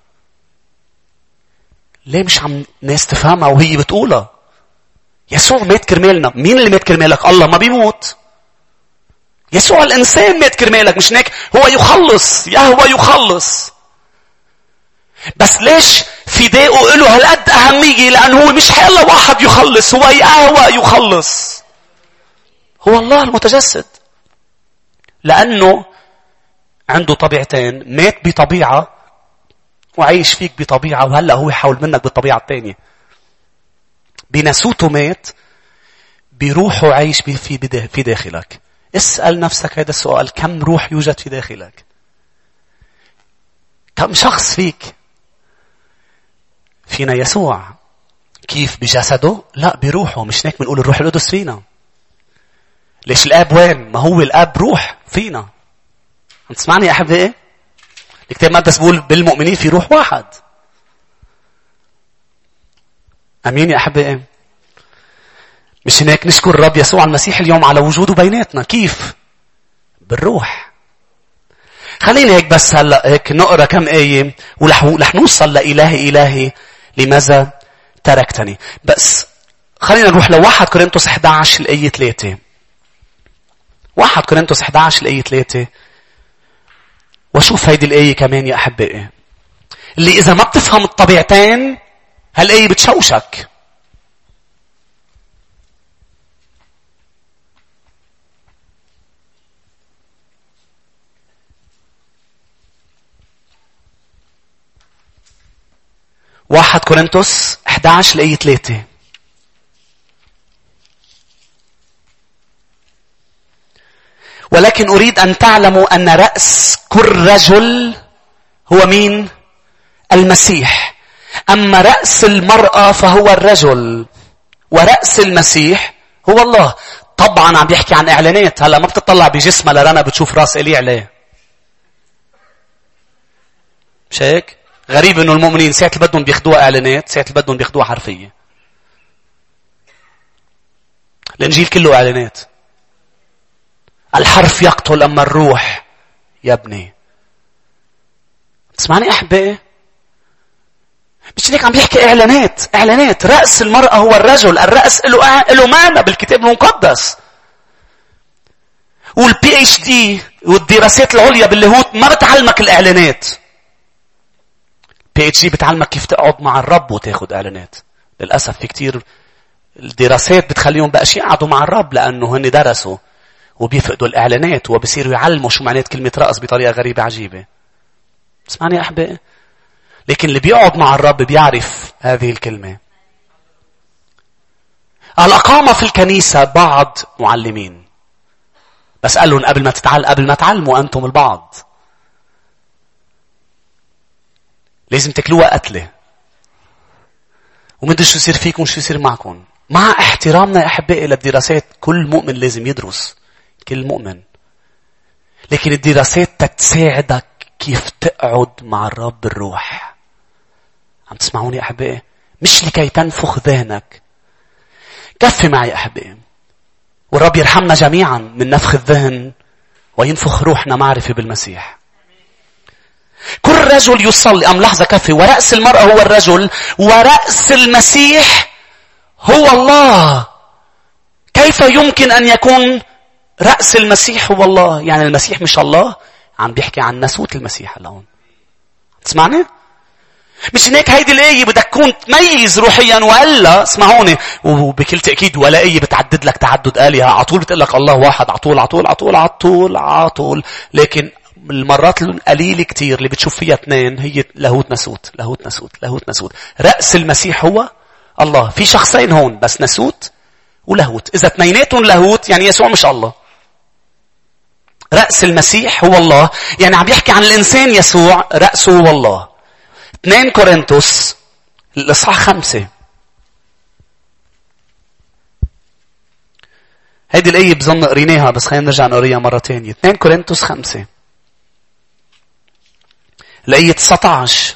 ليه مش عم ناس تفهمها وهي بتقولها؟ يسوع مات كرمالنا. مين اللي مات كرمالك؟ الله ما بيموت. يسوع الإنسان مات كرمالك. مش هيك هو يخلص، يهوى يخلص. بس ليش فدائه له هالقد أهمية؟ لأنه هو مش حيلا واحد يخلص، هو يهوى يخلص. هو الله المتجسد. لأنه عنده طبيعتين، مات بطبيعة وعيش فيك بطبيعة، وهلأ هو يحاول منك بالطبيعة الثانية. بناسوته مات، بروحه عايش في داخلك. اسأل نفسك هذا السؤال: كم روح يوجد في داخلك؟ كم شخص فيك؟ فينا يسوع. كيف؟ بجسده؟ لا، بروحه. مش هيك بنقول الروح القدس فينا. ليش الآب وين؟ ما هو الآب روح فينا. أنت تسمعني يا أحبائي؟ الكتاب المقدس بيقول بالمؤمنين في روح واحد. أمين يا أحبائي؟ مش هيك نشكر الرب يسوع المسيح اليوم على وجوده بيناتنا. كيف؟ بالروح. خلينا هيك بس هلأ هيك نقرأ كم آية ورح نوصل لإلهي إلهي لماذا تركتني. بس خلينا نروح لواحد كورنثوس 11 الآية 3. 1 كورنثوس 11 الآية 3. وشوف هيدي الآية كمان يا أحبائي، اللي إذا ما بتفهم الطبيعتين هالآية بتشوشك. واحد كورنثوس 11 الآية 3. ولكن أريد أن تعلموا أن رأس كل رجل هو مين؟ المسيح. أما رأس المرأة فهو الرجل، ورأس المسيح هو الله. طبعا عم بيحكي عن إعلانات. هلا ما بتطلع بجسمها لرنا بتشوف راس إلي عليه. مش هيك؟ غريب إنه المؤمنين ساعة اللي بدهم بياخدوها إعلانات، ساعة اللي بدهم بياخدوها حرفية. الإنجيل كله إعلانات. الحرف يقتل أما الروح يبني. تسمعني أحبائي؟ مش هيك عم بيحكي إعلانات. رأس المرأة هو الرجل. الرأس له معنى بالكتاب المقدس. والPhD والدراسات العليا باللاهوت ما بتعلمك الإعلانات. PhD بتعلمك كيف تقعد مع الرب وتاخد إعلانات. للأسف في كتير الدراسات بتخليهم بقاش يقعدوا مع الرب لأنه هن درسوا وبيفقدوا الإعلانات وبصيروا يعلموا شو معنات كلمة رأس بطريقة غريبة عجيبة. اسمعني يا أحبائي. لكن اللي بيقعد مع الرب بيعرف هذه الكلمة. الأقامة في الكنيسة بعض معلمين. بس قال لهم قبل ما تعلموا أنتم البعض. لازم تكلوها قتلة. ومدري شو يصير فيكم شو يصير معكم. مع احترامنا يا أحبائي للدراسات، كل مؤمن لازم يدرس. كل مؤمن. لكن الدراسات تساعدك كيف تقعد مع الرب بالروح. عم تسمعوني يا أحبائي؟ مش لكي تنفخ ذهنك. كفي معي يا أحبائي. والرب يرحمنا جميعا من نفخ الذهن وينفخ روحنا معرفة بالمسيح. كل رجل يصلي. لحظة كفي. ورأس المرأة هو الرجل، ورأس المسيح هو الله. كيف يمكن أن يكون رأس المسيح هو الله؟ يعني المسيح مش الله. عم بيحكي عن ناسوت المسيح الآن. تسمعني؟ مش هيك هيدي الآية بدك تكون تميز روحيا وإلا اسمعوني وبكل تأكيد ولا آية بتعدد لك تعدد آلهة. عطول بتقول لك الله واحد عطول. لكن المرات القليلة كتير اللي بتشوف فيها اثنين هي لاهوت ناسوت. رأس المسيح هو الله. في شخصين هون بس ناسوت ولاهوت. إذا اثنيناتهم لاهوت يعني يسوع مش الله. رأس المسيح هو الله. يعني عم يحكي عن الإنسان يسوع رأسه هو الله. 2 كورنثوس الإصحاح 5. هيدي الآية بظن قريناها بس خلينا نرجع نقريها مرة تانية. 2 كورنثوس 5 الآية 19.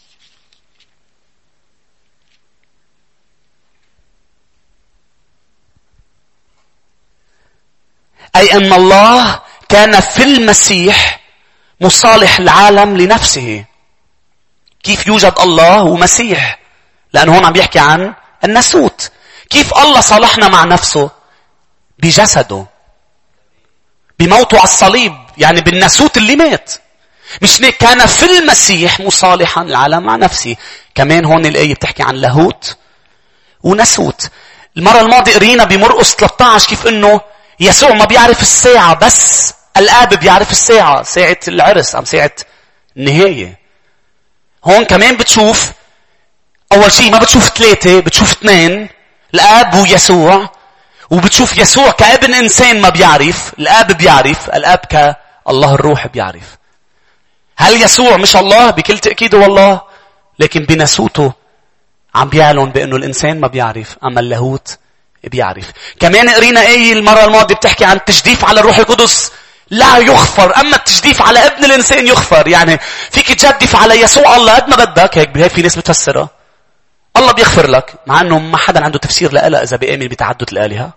أي أن الله كان في المسيح مصالح العالم لنفسه. كيف يوجد الله ومسيح؟ لأنه هون عم بيحكي عن الناسوت. كيف الله صالحنا مع نفسه؟ بجسده، بموته على الصليب، يعني بالناسوت اللي مات. مش هيك كان في المسيح مصالحا العالم مع نفسه. كمان هون الآية بتحكي عن لاهوت وناسوت. المرة الماضية قرينا بمرقس 13 كيف انه يسوع ما بيعرف الساعة بس الآب بيعرف الساعة. ساعة العرس أم ساعة النهاية. هون كمان بتشوف أول شيء ما بتشوف 3 بتشوف 2 الآب ويسوع. وبتشوف يسوع كابن إنسان ما بيعرف. الآب بيعرف. الآب كالله الروح بيعرف. هل يسوع مش الله؟ بكل تأكيد هو الله. لكن بناسوته عم بيعلن بأنه الإنسان ما بيعرف أما اللاهوت بيعرف. كمان قرينا آية المرة الماضية بتحكي عن التجديف على الروح القدس لا يغفر. أما التجديف على ابن الإنسان يغفر. يعني فيك تجدف على يسوع الله قد ما بدك. هيك في ناس بتفسرها الله بيغفر لك مع أنه ما حدا عنده تفسير لها إذا بيآمن بتعدد الآلهة.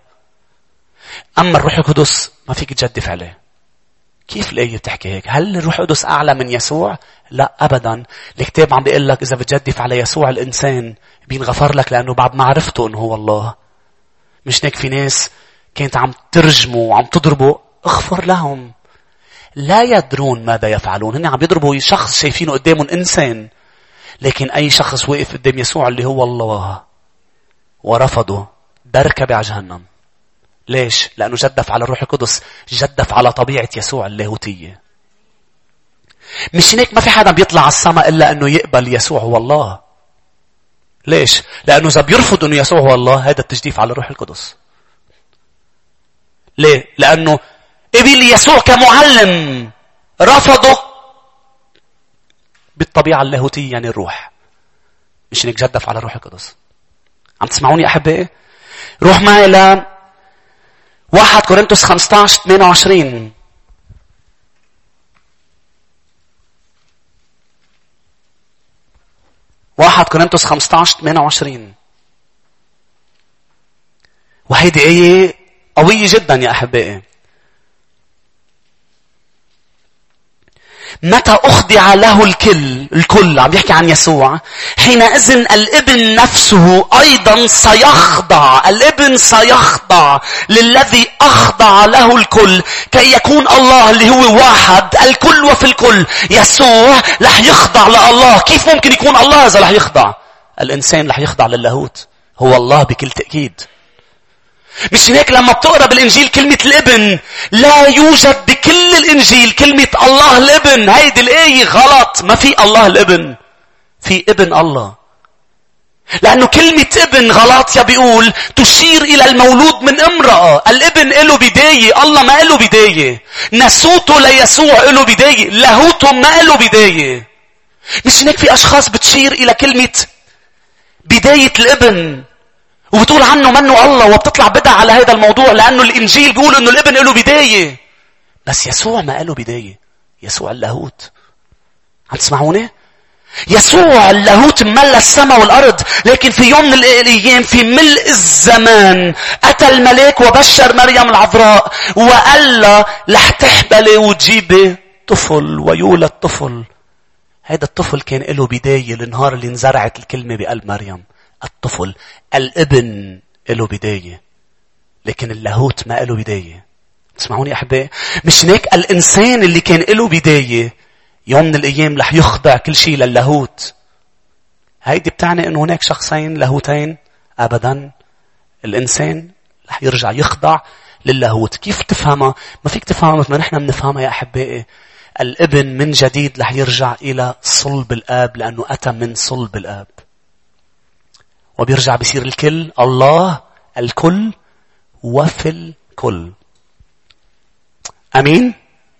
أما الروح القدس ما فيك تجدف عليه. كيف الآية بتحكي هيك؟ هل الروح القدس أعلى من يسوع؟ لا أبدا. الكتاب عم بيقول لك إذا بتجدف على يسوع الإنسان بينغفر لك لأنه بعد ما عرفته أنه هو الله. مش هيك في ناس كانت عم ترجمه وعم تضربه اغفر لهم لا يدرون ماذا يفعلون. هن عم يضربوا شخص شايفينه قدامهم إنسان. لكن أي شخص وقف قدام يسوع اللي هو الله ورفضه بركب على جهنم. ليش؟ لأنه جدف على الروح القدس. جدف على طبيعة يسوع اللاهوتية. مش هيك ما في حدا بيطلع على السماء إلا أنه يقبل يسوع هو الله. ليش؟ لأنه إذا بيرفض أنه يسوع هو الله هذا التجديف على الروح القدس. ليه؟ لأنه قبل يسوع كمعلم رفضه بالطبيعة اللاهوتية يعني الروح. مش انك جدف على الروح القدس. عم تسمعوني أحبائي؟ روح معي ل 1 كورنثوس 15:28. واحد كورنثوس 15:28. وهيدي آية قوية جدا يا أحبائي. متى أخضع له الكل عم يحكي عن يسوع، حينئذ الابن نفسه أيضا سيخضع. الابن سيخضع للذي أخضع له الكل كي يكون الله اللي هو واحد الكل وفي الكل. يسوع رح يخضع لله. كيف ممكن يكون الله إذا رح يخضع؟ الإنسان رح يخضع للاهوت. هو الله بكل تأكيد. مش هيك لما بتقرأ بالإنجيل كلمة الابن لا يوجد بكل الإنجيل كلمة الله الابن. هيدي الآية غلط. ما في الله الابن، في ابن الله. لأنه كلمة ابن غلط بيقول تشير إلى المولود من امرأة. الابن له بداية، الله ما له بداية. ناسوته ليسوع له بداية، لاهوته ما له بداية. مش هيك في أشخاص بتشير إلى كلمة بداية الابن وبتقول عنه منه الله، وبتطلع بدع على هذا الموضوع لأنه الإنجيل بيقول أنه الابن له بداية. بس يسوع ما له بداية. يسوع اللاهوت. عم تسمعوني؟ يسوع اللاهوت ملى السماء والأرض. لكن في يوم من الأيام في ملء الزمان أتى الملاك وبشر مريم العذراء وقال لها رح تحبلي وتجيبي طفل ويولد طفل. هذا الطفل كان له بداية النهار اللي انزرعت الكلمة بقلب مريم. الطفل الابن له بداية، لكن اللاهوت ما له بداية. تسمعوني أحبائي؟ مش هيك الإنسان اللي كان له بداية يوم من الأيام رح يخضع كل شيء للاهوت. هيدي بتعني أنه هناك شخصين لاهوتين؟ أبدا. الإنسان رح يرجع يخضع للاهوت. كيف تفهمها؟ ما فيك تفهمها مثل ما نحن بنفهمها يا أحبائي. الابن من جديد رح يرجع إلى صلب الآب لأنه أتى من صلب الآب، وبيرجع بيصير الكل الله الكل وفي الكل. أمين؟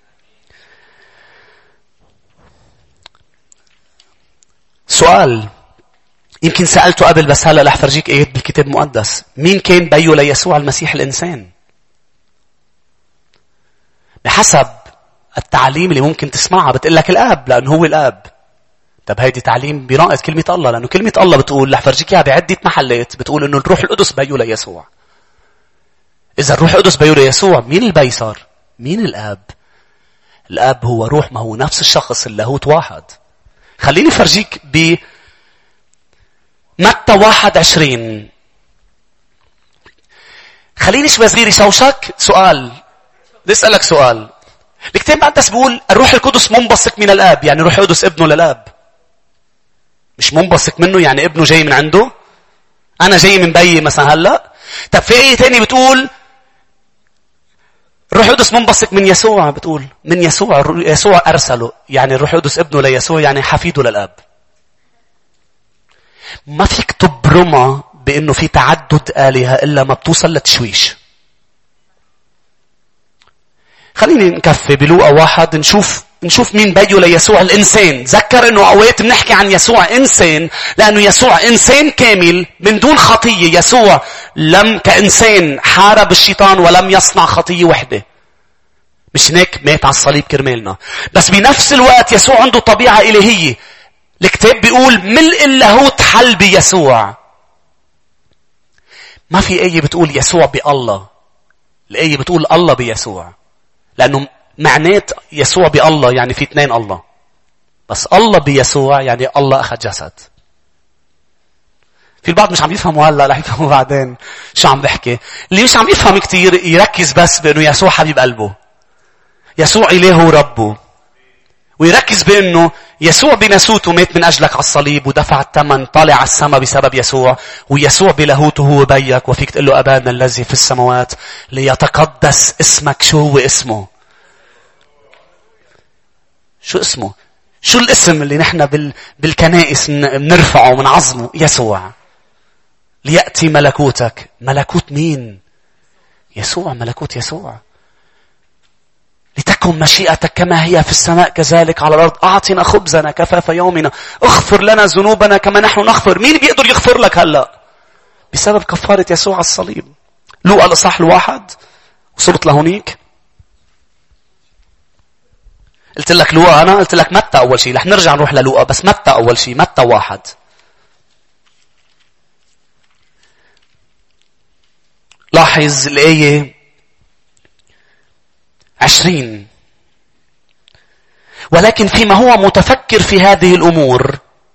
سؤال يمكن سألته قبل بس هلأ رح فرجيك آيات بالكتاب المقدس. مين كان بيو ليسوع المسيح الإنسان؟ بحسب التعليم اللي ممكن تسمعها بتقلك الآب لأنه هو الآب. طب هيدي تعليم بناقض كلمة الله، لأنه كلمة الله بتقول رح فرجيك إياها بعدة محلات بتقول إنه الروح القدس بيو ليسوع. إذا الروح القدس بيو ليسوع مين البي صار؟ مين الآب؟ الآب هو روح، ما هو نفس الشخص اللاهوت واحد. خليني فرجيك ب متى 21. خليني شوي صغير يشوشك. سؤال بدي أسألك سؤال. الكتاب المقدس بيقول الروح القدس منبثق من الآب، يعني الروح القدس ابنه للآب. مش منبثق منه يعني ابنه جاي من عنده. أنا جاي من بيي مثلا هلأ. طب في آية تاني بتقول الروح القدس منبثق من يسوع. بتقول من يسوع، يسوع أرسله، يعني الروح القدس ابنه ليسوع يعني حفيده للآب. ما فيك تبرمها بأنه في تعدد آلهة إلا ما بتوصل لتشويش. خليني نكفي بلوقا 1 نشوف مين بيو ليسوع الإنسان. ذكر أنه أوقات بنحكي عن يسوع إنسان لأنه يسوع إنسان كامل من دون خطية. يسوع لم كإنسان حارب الشيطان ولم يصنع خطية وحدة. مش هيك مات على الصليب كرمالنا. بس بنفس الوقت يسوع عنده طبيعة إلهية. الكتاب بيقول ملء اللاهوت حل بيسوع. ما في آية بتقول يسوع بالله. الآية بتقول الله بيسوع، لأنه معنات يسوع بالله يعني في 2 الله. بس الله بيسوع يعني الله أخذ جسد. في البعض مش عم يفهموا هلا، رح يفهموا بعدين شو عم بحكي. اللي مش عم يفهم كتير يركز بس بأنه يسوع حبيب قلبه، يسوع إلهه وربه، ويركز بأنه يسوع بناسوته مات من أجلك على الصليب ودفع الثمن، طالع على السماء بسبب يسوع. ويسوع بلاهوته هو بيك، وفيك تقول له أبانا الذي في السماوات ليتقدس اسمك. شو هو اسمه؟ شو اسمه؟ شو الاسم اللي نحن بالكنائس بنرفعه ومنعظمه؟ يسوع. ليأتي ملكوتك. ملكوت مين؟ يسوع. ملكوت يسوع. لتكن مشيئتك كما هي في السماء كذلك على الأرض. أعطنا خبزنا كفاف يومنا. اغفر لنا ذنوبنا كما نحن نغفر. مين بيقدر يغفر لك هلأ؟ بسبب كفارة يسوع على الصليب. لوقا الإصحاح 1. وصلت لهونيك. قلت لك لوقا، أنا قلت لك متى أول شيء. رح نرجع نروح للوقا، بس متى أول شيء. متى 1. لاحظ الآية 20. ولكن فيما هو متفكر في هذه الأمور،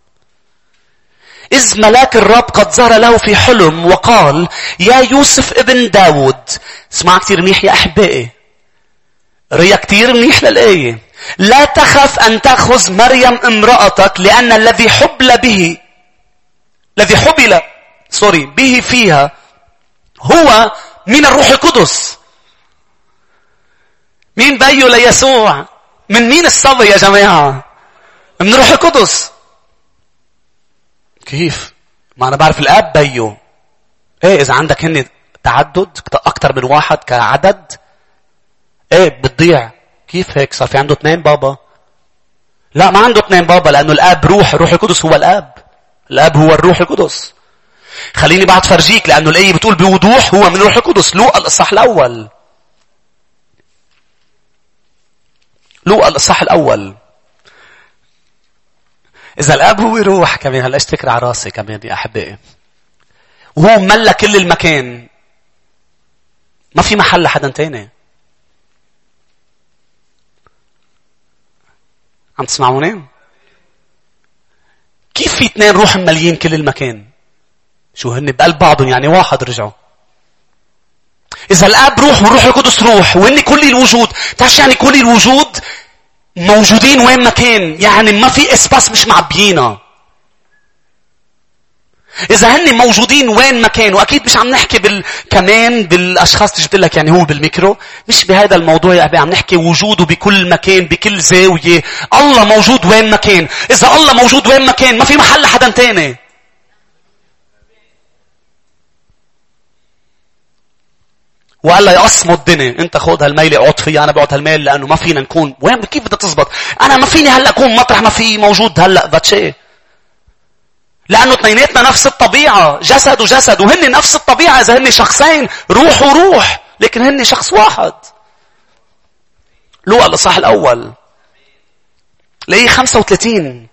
إذ ملاك الرب قد ظهر له في حلم وقال: يا يوسف ابن داود. اسمع كتير منيح يا أحبائي، ريا كتير منيح للآية. لا تخف أن تأخذ مريم امرأتك، لأن الذي حبل به فيها هو من الروح القدس. مين بيو ليسوع؟ من مين الصبي يا جماعة؟ من الروح القدس. كيف؟ ما أنا بعرف الآب بيو. إيه إذا عندك هن تعدد أكتر من واحد كعدد، إيه بتضيع. كيف هيك؟ صار في عنده 2 بابا؟ لا، ما عنده 2 بابا، لأنه الآب روح، الروح القدس هو الآب. الآب هو الروح القدس. خليني بعد فرجيك، لأنه الآية بتقول بوضوح هو من الروح القدس. لوقا الإصحاح الأول. لوقا الإصحاح الأول. إذا الآب هو روح كمان، هلا اشتكر على راسي كمان يا أحبائي. وهو ملك كل المكان، ما في محل لحدا تاني. عم تسمعوني؟ كيف في 2 روح ممليين كل المكان؟ شو هن بقلب بعضهم؟ يعني واحد رجعوا. إذا الآب روح والروح القدس روح وهن كل الوجود، تعرف يعني كل الوجود موجودين وين ما كان، يعني ما في اسباس مش معبيينا. إذا هن موجودين وين ما كان، وأكيد مش عم نحكي كمان بالأشخاص اللي جبت لك يعني هو بالميكرو، مش بهذا الموضوع يا أبي. عم نحكي وجوده بكل مكان بكل زاوية. الله موجود وين ما كان. إذا الله موجود وين ما كان، ما في محل لحدا تاني. وقال له يقسموا الدنيا، انت خذ هالميل اقعد فيها، انا بقعد هالميل، لانه ما فينا نكون وين. كيف بدها تزبط؟ انا ما فيني هلا اكون مطرح ما في موجود هلا باتشي، لانه اثنيناتنا نفس الطبيعه، جسد وجسد، وهن نفس الطبيعه. اذا هن شخصين، روح وروح، لكن هن شخص واحد. لوقا الإصحاح الأول ليه 35.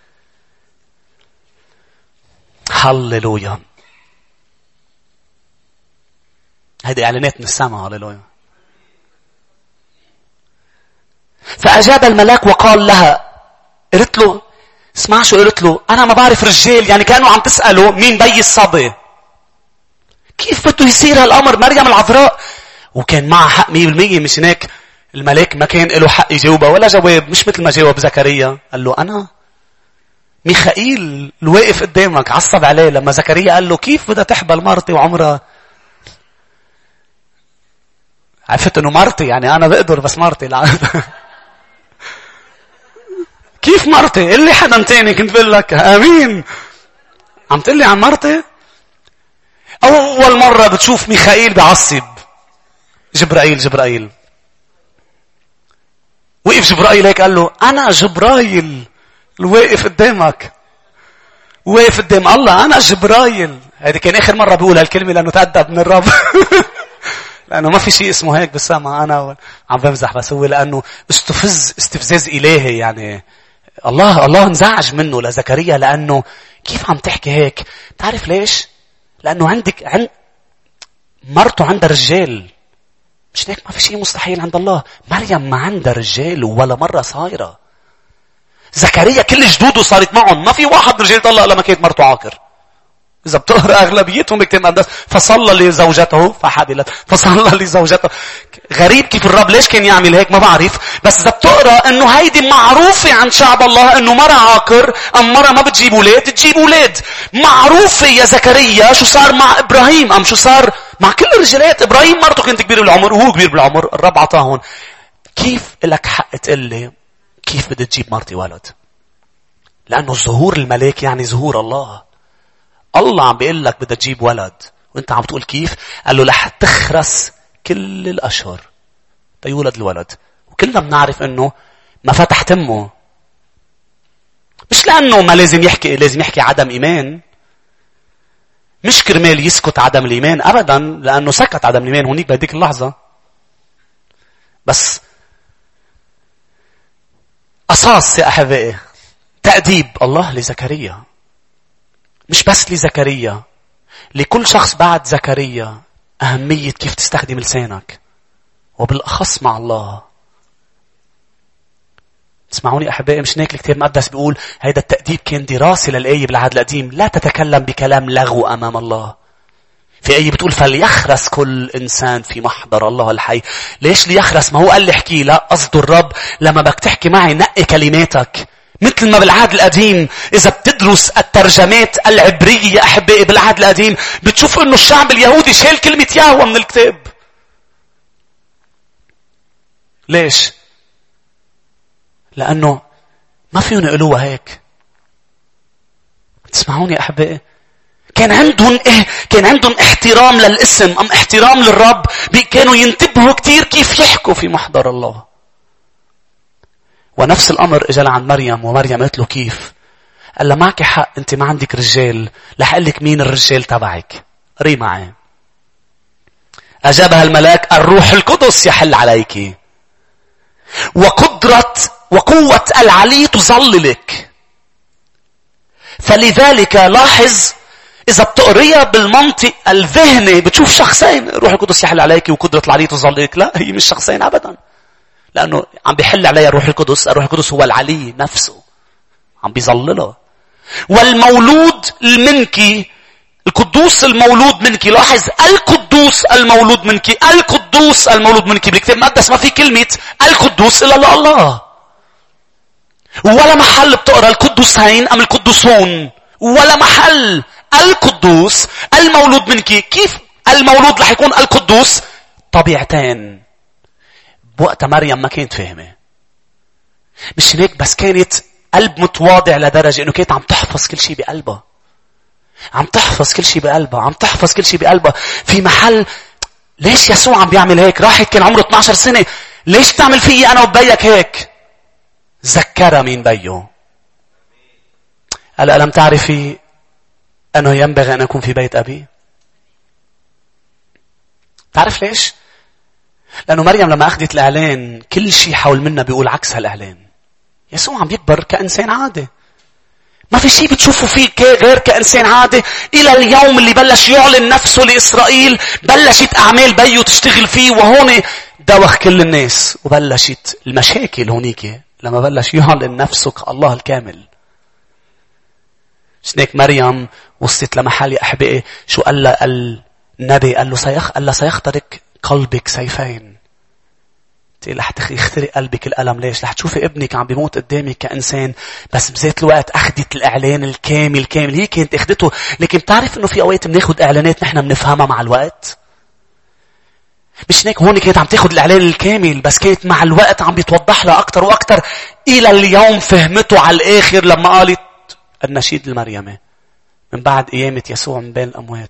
هللويا. هذه اعلانات من السماء. هللويا. فأجاب الملاك وقال لها، قلت له اسمع شو قلت له، أنا ما بعرف رجال، يعني كانوا عم تسأله مين بي الصبي، كيف بده يصير هالأمر؟ مريم العذراء. وكان معها حق 100%. مش هناك الملاك ما كان له حق يجاوبها ولا جواب، مش مثل ما جاوب زكريا. قال له أنا ميخائيل الواقف قدامك عصب عليه لما زكريا قال له كيف بدها تحبل مرتي وعمرها. عرفت انه مرتي يعني انا بقدر، بس مرتي لا. كيف مرتي؟ قل لي حدا تاني كنت بقول لك امين. عم تقول لي عن مرتي؟ اول مرة بتشوف ميخائيل بعصب. جبرائيل وقف جبرائيل هيك قال له انا جبرائيل الواقف قدامك، واقف قدام الله، انا جبرائيل. هذه كان اخر مرة بقول هالكلمة لانه تأدب من الرب. لانه ما في شيء اسمه هيك بالسماء. انا عم بمزح، بس هو لانه استفزاز الهي. يعني الله انزعج منه لزكريا، لانه كيف عم تحكي هيك؟ تعرف ليش؟ لانه مرته عندها رجال، مش هيك؟ ما في شيء مستحيل عند الله. مريم ما عندها رجال ولا مرة صايرة. زكريا كل جدوده صارت معهم، ما في واحد رجال طلق لما كانت مرته عاقر. إذا بتقرأ أغلبيتهم بكتاب مقدس، فصلى لزوجته فحبلت، فصلى لزوجته. غريب كيف الرب ليش كان يعمل هيك، ما بعرف. بس إذا بتقرأ إنه هيدي معروفة عند شعب الله، إنه مرة عاقر أم مرة ما بتجيب أولاد تجيب أولاد. معروفة يا زكريا. شو صار مع إبراهيم أم شو صار مع كل الرجالات؟ إبراهيم مرته كانت كبيرة بالعمر وهو كبير بالعمر، الرب عطاهن. كيف لك حق تقول لي كيف بدي تجيب مرتي ولد؟ لأنه ظهور الملاك يعني ظهور الله. الله عم بيقول لك بدها تجيب ولد، وانت عم تقول كيف؟ قال له رح تخرس كل الأشهر تيولد الولد، وكلنا بنعرف انه ما فتح تمه. مش لانه ما لازم يحكي عدم ايمان. مش كرمال يسكت عدم الايمان ابدا، لانه سكت عدم الايمان هونيك بهديك اللحظة. بس أساس يا أحبائي تأديب الله لزكريا، مش بس لزكريا، لكل شخص بعد زكريا، أهمية كيف تستخدم لسانك، وبالأخص مع الله. اسمعوني أحبائي، مش هيك الكتاب المقدس بيقول هيدا التأديب كان دراسة للآية بالعهد القديم. لا تتكلم بكلام لغو أمام الله. في آية بتقول فليخرس كل إنسان في محضر الله الحي. ليش ليخرس؟ ما هو قال لي احكي. لا، قصده الرب لما بدك تحكي معي نقي كلماتك. مثل ما بالعهد القديم إذا بتدرس الترجمات العبرية يا أحبائي بالعهد القديم بتشوف إنه الشعب اليهودي شال كلمة يهوه من الكتاب. ليش؟ لأنه ما فيهم يقولوها هيك. تسمعوني يا أحبائي؟ كان عندهم احترام للاسم، احترام للرب. كانوا ينتبهوا كتير كيف يحكوا في محضر الله. ونفس الأمر اجى عند مريم، ومريم قالت له كيف؟ قال لها معك حق، انت ما عندك رجال. رح اقول لك مين الرجال تبعك. قري معي. أجابها الملاك الروح القدس يحل عليك، وقوة العلي تظللك. فلذلك لاحظ، إذا بتقريها بالمنطق الذهني بتشوف شخصين، روح القدس يحل عليك وقدرة العلي تظللك. لا، هي مش شخصين أبدا، لأنه عم بيحل عليها الروح القدس. الروح القدس هو العلي نفسه عم بيظللها. والمولود منك القدوس المولود منك. لاحظ، القدوس المولود منك، القدوس المولود منك. بالكتاب المقدس ما في كلمة القدوس إلا الله. ولا محل بتقرأ القدوسين أم القدوسون، ولا محل. القدوس المولود منك. كيف المولود رح يكون القدوس؟ طبيعتين. بوقت مريم ما كانت فاهمة. مش هيك بس كانت قلب متواضع لدرجة انه كانت عم تحفظ كل شيء بقلبها. عم تحفظ كل شيء بقلبها. عم تحفظ كل شيء بقلبها. في محل ليش يسوع عم بيعمل هيك؟ راحت كان عمره 12 سنة. ليش تعمل فيي انا وبيك هيك؟ ذكرها مين بيه. قال ألم تعرفي أنه ينبغي أن أكون في بيت أبي؟ تعرف ليش؟ لأنه مريم لما أخذت الإعلان كل شيء حول منا بيقول عكس هالإعلان. يسوع عم يكبر كإنسان عادي. ما في شيء بتشوفوا فيه غير كإنسان عادي. إلى اليوم اللي بلش يعلن نفسه لإسرائيل بلشت أعمال بيه تشتغل فيه، وهون دوخ كل الناس. وبلشت المشاكل هونيك لما بلش يعلن نفسه كالله الكامل. هيك مريم وصلت لمحل يا أحبائي شو قال لها النبي؟ قال له سيخترق قلبك سيفين. رح يخترق قلبك الألم. ليش؟ رح تشوفي ابنك عم بيموت قدامك كإنسان، بس بذات الوقت أخذت الإعلان الكامل. هي كانت أخذته. لكن بتعرف إنه في أوقات بناخد إعلانات نحن بنفهمها مع الوقت. مش هيك هون كانت عم تاخد الإعلان الكامل، بس كانت مع الوقت عم بيتوضح لها أكتر وأكتر. إلى اليوم فهمته على الآخر لما قالت النشيد المريمة من بعد قيامة يسوع من بين الأموات.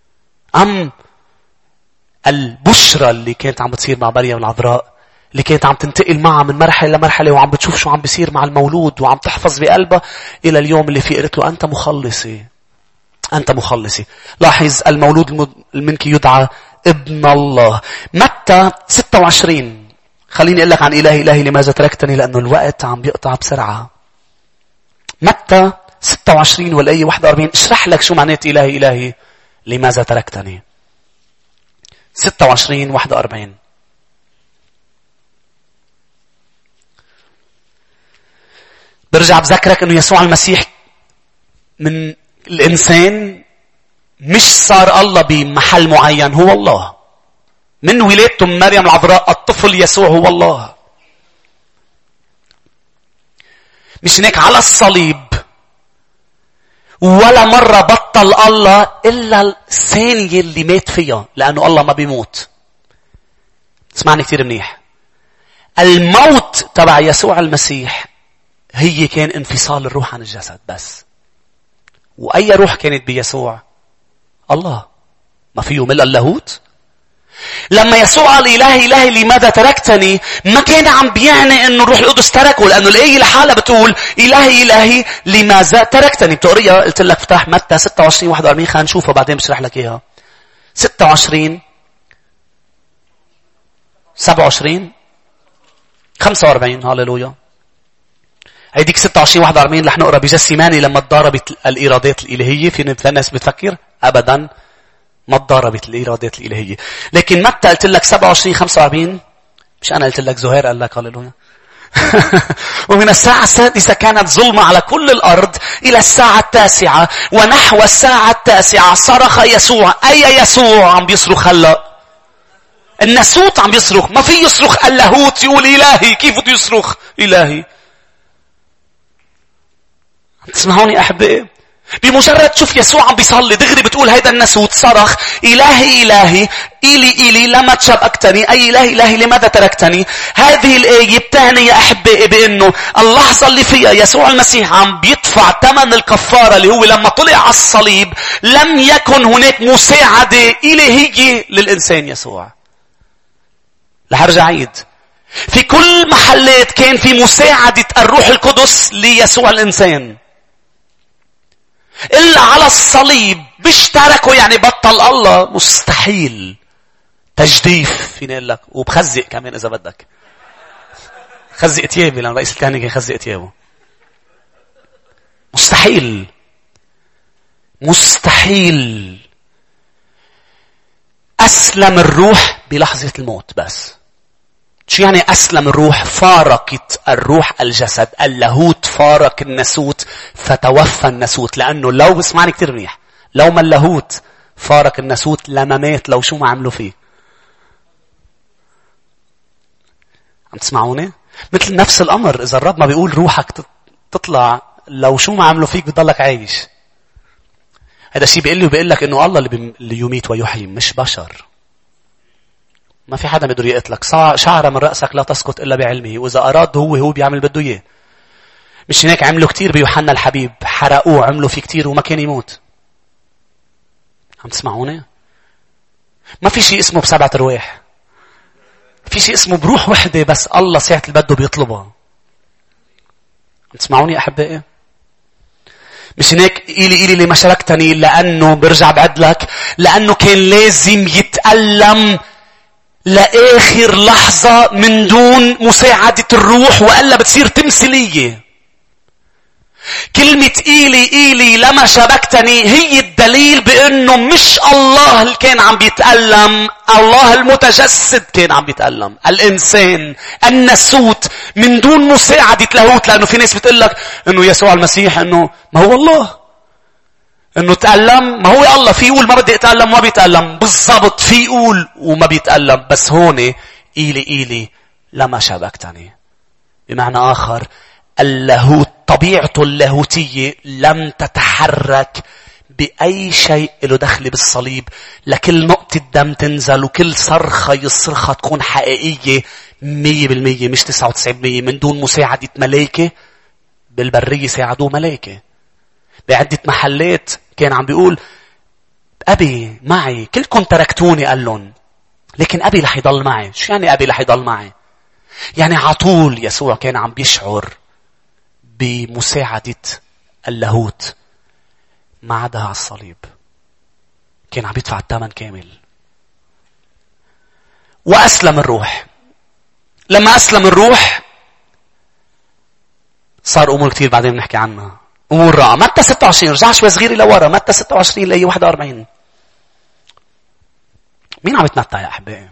البشرة اللي كانت عم بتصير مع مريم العذراء، اللي كانت عم تنتقل معها من مرحلة لمرحلة، وعم بتشوف شو عم بيصير مع المولود، وعم تحفظ بقلبها إلى اليوم اللي فيه قلت له أنت مخلصي، أنت مخلصي. لاحظ، المولود منك يدعى ابن الله. متى 26. خليني أقول لك عن إلهي لماذا تركتني، لأنه الوقت عم بيقطع بسرعة. متى 26 والآية 41 اشرح لك شو معنات إلهي لماذا تركتني. 26-41. برجع بذكرك انه يسوع المسيح من الانسان مش صار الله بمحل معين، هو الله. من ولادته من مريم العذراء الطفل يسوع هو الله. مش هيك على الصليب ولا مرة بطل الله إلا الثانية اللي مات فيها، لأنه الله ما بيموت. اسمعني كتير منيح. الموت تبع يسوع المسيح هي كان انفصال الروح عن الجسد بس. وأي روح كانت بيسوع؟ الله. ما فيه ملء اللاهوت. لما يسوع قال إلهي إلهي لماذا تركتني، ما كان عم بيعني انه الروح القدس تركه، لانه الآية لحالها بتقول إلهي إلهي لماذا تركتني. بتقريها قلت لك افتح متى 26:41. خلينا نشوفها بعدين بشرح لك اياها. 26 27 45. هاليلويا. هيديك 26:41 رح نقرا بجسيماني لما تضاربت الإرادات الإلهية. في ناس بتفكر أبدا ما تضاربت الإرادات الإلهية. لكن متى قلت لك 27:45. مش أنا قلت لك، زهير قال لك. هاليلويا. ومن الساعة 6 كانت ظلمة على كل الأرض إلى الساعة 9، ونحو الساعة 9 صرخ يسوع. أي يسوع عم بيصرخ هلأ؟ الناسوت عم بيصرخ. ما في يصرخ اللاهوت يقول إلهي. كيف بده يصرخ إلهي؟ تسمعوني أحبائي؟ بمجرد تشوف يسوع عم بيصلي دغري بتقول هيدا الناسوت صرخ إلهي إلهي إلي إلي لما تشبكتني، أي إلهي إلهي لماذا تركتني. هذه الآية بتعني يا أحبائي بأنه اللحظة اللي فيها يسوع المسيح عم بيدفع ثمن الكفارة، اللي هو لما طلع على الصليب لم يكن هناك مساعدة إلهية للإنسان يسوع. رح ارجع عيد. في كل محلات كان في مساعدة الروح القدس ليسوع الإنسان، إلا على الصليب بيشتركوا. يعني بطل الله. مستحيل. تجديف فينا يقول لك. وبخزق كمان إذا بدك. خزق تيابي لما رئيس الكهنة كان خزق تيابه. مستحيل. مستحيل. أسلم الروح بلحظة الموت بس. شو يعني أسلم الروح؟ فارقت الروح الجسد. اللاهوت فارق الناسوت فتوفى الناسوت. لأنه لو اسمعني كتير منيح، لو ما اللاهوت فارق الناسوت لما مات. لو شو ما عملوا فيه. عم تسمعوني؟ مثل نفس الأمر إذا الرب ما بيقول روحك تطلع، لو شو ما عملوا فيك بتضلك عايش. هذا الشيء بيقول لي وبيقول لك إنه الله اللي يميت ويحيي مش بشر. ما في حدا بده يقتلك. شعرة من رأسك لا تسقط إلا بعلمه، وإذا أراد هو بيعمل بده إياه. مش هناك عملوا كتير بيوحنا الحبيب، حرقوه، عملوا فيه كتير وما كان يموت. عم تسمعوني؟ ما في شيء اسمه ب7 أرواح. في شيء اسمه بروح وحدة بس الله ساعة اللي بده بيطلبها. عم تسمعوني أحبائي؟ مش هناك إلي لما شاركتني، لأنه برجع بعدلك، لأنه كان لازم يتألم لآخر لحظة من دون مساعدة الروح، وإلا بتصير تمثيلية. كلمة إيلي لما شبكتني هي الدليل بأنه مش الله اللي كان عم بيتألم، الله المتجسد كان عم بيتألم. الإنسان الناسوت من دون مساعدة لاهوت. لأنه في ناس بتقولك أنه يسوع المسيح أنه ما هو الله، أنه تألم. ما هو الله. في يقول ما بدي أتألم وما بيتألم. بالضبط في يقول وما بيتألم. بس هون إيلي لما شبكتني. بمعنى آخر اللاهوت طبيعته اللاهوتية لم تتحرك بأي شيء له دخل بالصليب. لكل نقطة دم تنزل وكل صرخة يصرخها تكون حقيقية 100%، مش 99%، من دون مساعدة ملائكة. بالبرية ساعدوه ملائكة. بعدة محلات كان عم بيقول أبي معي، كلكم تركتوني قال لهم، لكن أبي رح يضل معي. شو يعني أبي رح يضل معي؟ يعني عطول يسوع كان عم بيشعر بمساعدة اللاهوت ما عدا على الصليب. كان عم يدفع الثمن كامل. وأسلم الروح. لما أسلم الروح صار أمور كتير بعدين بنحكي عنها. أمور رائعة. متى 26. رجع شوي صغير لورا. متى 26 لأي 41. مين عم يتمتع يا أحبائي؟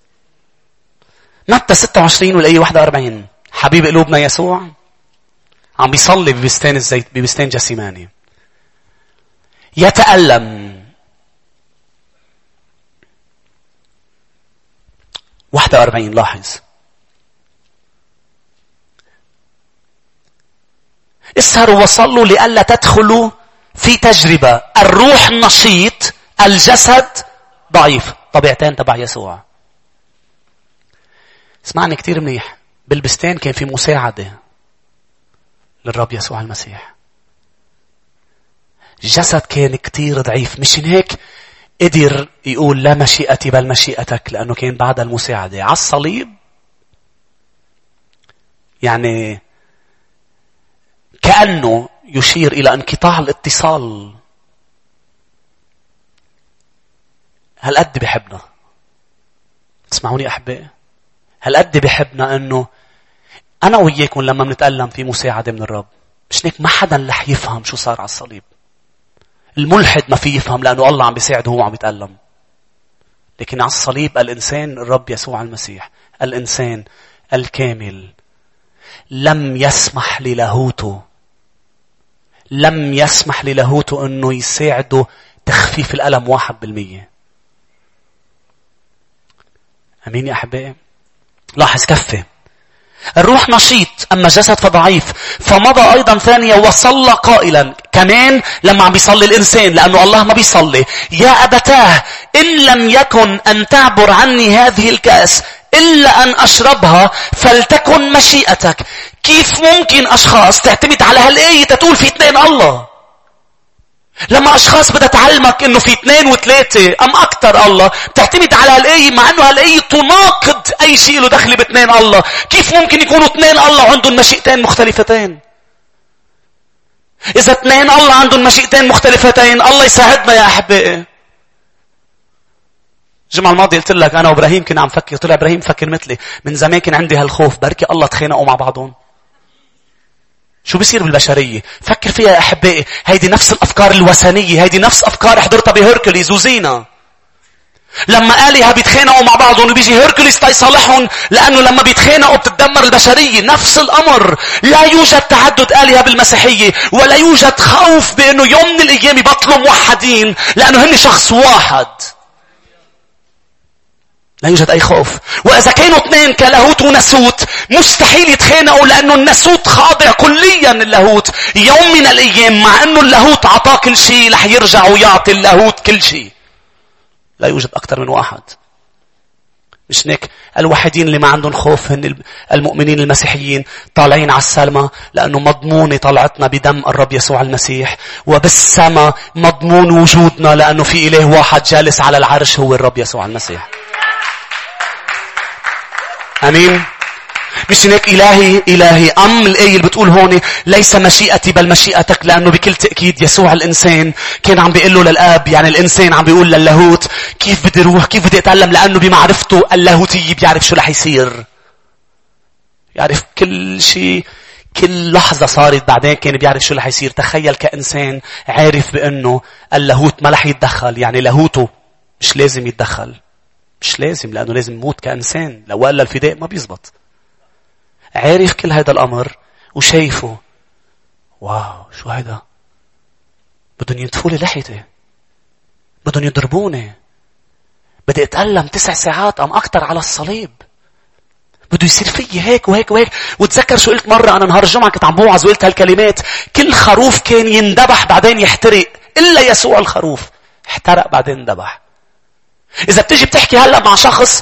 متى 26 والأي 41. حبيب قلوبنا يسوع عم بيصلي ببستان الزيت، ببستان جسيماني، يتألم. 41 لاحظ. اسهروا وصلوا لئلا تدخلوا في تجربة. الروح نشيط، الجسد ضعيف. طبيعتين تبع يسوع. اسمعني كتير منيح. بالبستان كان في مساعدة للرب يسوع المسيح. الجسد كان كتير ضعيف. مش هيك قدر يقول لا مشيئتي بل مشيئتك لأنه كان بعد المساعدة على الصليب. يعني كأنه يشير إلى انقطاع الاتصال. هل قد بحبنا؟ تسمعوني أحبائي؟ هل قد بحبنا أنه أنا وياكم لما بنتألم في مساعدة من الرب، مش هيك ما حدا رح يفهم شو صار على الصليب. الملحد ما في يفهم لأنه الله عم بيساعده وهو عم بيتألم. لكن على الصليب الإنسان الرب يسوع المسيح الإنسان الكامل لم يسمح للاهوته أنه يساعده تخفيف الألم 1%. أمين يا أحبائي؟ لاحظ كفة الروح نشيط أما الجسد فضعيف. فمضى أيضا ثانية وصلى قائلا، كمان لما عم بيصلي الإنسان لأنه الله ما بيصلي، يا أبتاه إن لم يكن أن تعبر عني هذه الكأس إلا أن أشربها فلتكن مشيئتك. كيف ممكن أشخاص تعتمد على هالآية تقول في 2 الله؟ لما أشخاص بدها تعلمك إنه في 2 و3 أم أكتر الله، تعتمد على هالآية مع إنه هالآية تناقض أي شيء له دخل ب2 الله. كيف ممكن يكونوا 2 الله عندهم مشيئتين مختلفتين؟ إذا 2 الله عندهم مشيئتين مختلفتين، الله يساعدنا يا أحبائي. الجمعة الماضية قلت لك أنا وإبراهيم كنا عم فكر، طلع إبراهيم فكر مثلي. من زمان كان عندي هالخوف بركي الله تخانقوا مع بعضهم. شو بيصير بالبشرية؟ فكر فيها يا أحبائي. هيدي نفس الأفكار الوثنية، هيدي نفس أفكار حضرتها بهيركوليز وزينا. لما آلهة بيتخانقوا مع بعضهم وبيجي هيركوليز تيصالحهم لأنه لما بيتخانقوا بتتدمر البشرية. نفس الأمر. لا يوجد تعدد آلهة بالمسيحية، ولا يوجد خوف بأنه يوم من الأيام يبطلوا موحدين لأنه هن شخص واحد. لا يوجد أي خوف. وإذا كانوا 2 كلاهوت وناسوت مستحيل يتخانقوا لأنه الناسوت خاضع كليا للاهوت. يوم من الأيام مع أنه اللاهوت عطاه كل شيء رح يرجع ويعطي اللاهوت كل شيء. لا يوجد أكثر من واحد. مش هيك الوحيدين اللي ما عندهم خوف هن المؤمنين المسيحيين طالعين على السلمة لأنه مضمون طلعتنا بدم الرب يسوع المسيح، وبالسما مضمون وجودنا لأنه في إله واحد جالس على العرش هو الرب يسوع المسيح. أمين. مش هيك إلهي أم الآية اللي بتقول هون ليس مشيئتي بل مشيئتك، لأنه بكل تأكيد يسوع الإنسان كان عم بيقول له للآب، يعني الإنسان عم بيقول للاهوت كيف بدي روح، كيف بدي أتعلم، لأنه بمعرفته اللاهوتية بيعرف شو رح يصير. يعرف كل شيء، كل لحظة صارت بعدين كان بيعرف شو رح يصير. تخيل كإنسان عارف بأنه اللاهوت ما رح يتدخل، يعني لاهوته مش لازم يتدخل، مش لازم، لأنه لازم يموت كإنسان، لو قال الفداء ما بيزبط. عارف كل هذا الأمر وشايفه. واو شو هذا؟ بدهم ينتفوا لي لحيتي، بدهم يضربوني، بدي أتألم 9 ساعات أم أكتر على الصليب، بده يصير فيي هيك وهيك وهيك. وتذكر شو قلت مرة أنا نهار الجمعة كنت عم بوعظ وقلت هالكلمات، كل خروف كان يندبح بعدين يحترق إلا يسوع الخروف احترق بعدين اندبح. إذا بتجي بتحكي هلأ مع شخص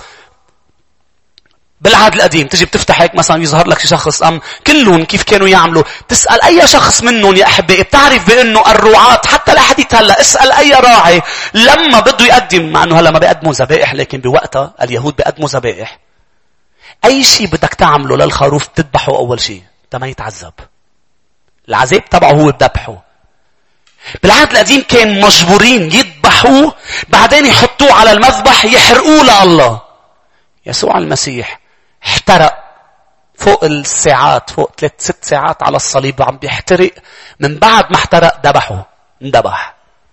بالعهد القديم، تجي بتفتح هيك مثلا يظهر لك شخص كلهم كيف كانوا يعملوا، تسأل أي شخص منهم يا أحبائي بتعرف بأنه الرعاة حتى لحديث هلأ، اسأل أي راعي لما بده يقدم، مع أنه هلأ ما بيقدموا ذبائح لكن بوقتها اليهود بيقدموا ذبائح، أي شيء بدك تعمله للخروف تذبحه أول شيء تما يتعذب. العذاب تبعه هو بذبحه. بالعهد القديم كان مجبورين يذبحوه بعدين يحطوه على المذبح يحرقوه لله. يسوع المسيح احترق فوق الساعات، فوق 3-6 ساعات على الصليب عم بيحترق. من بعد ما احترق ذبحه، اندبح.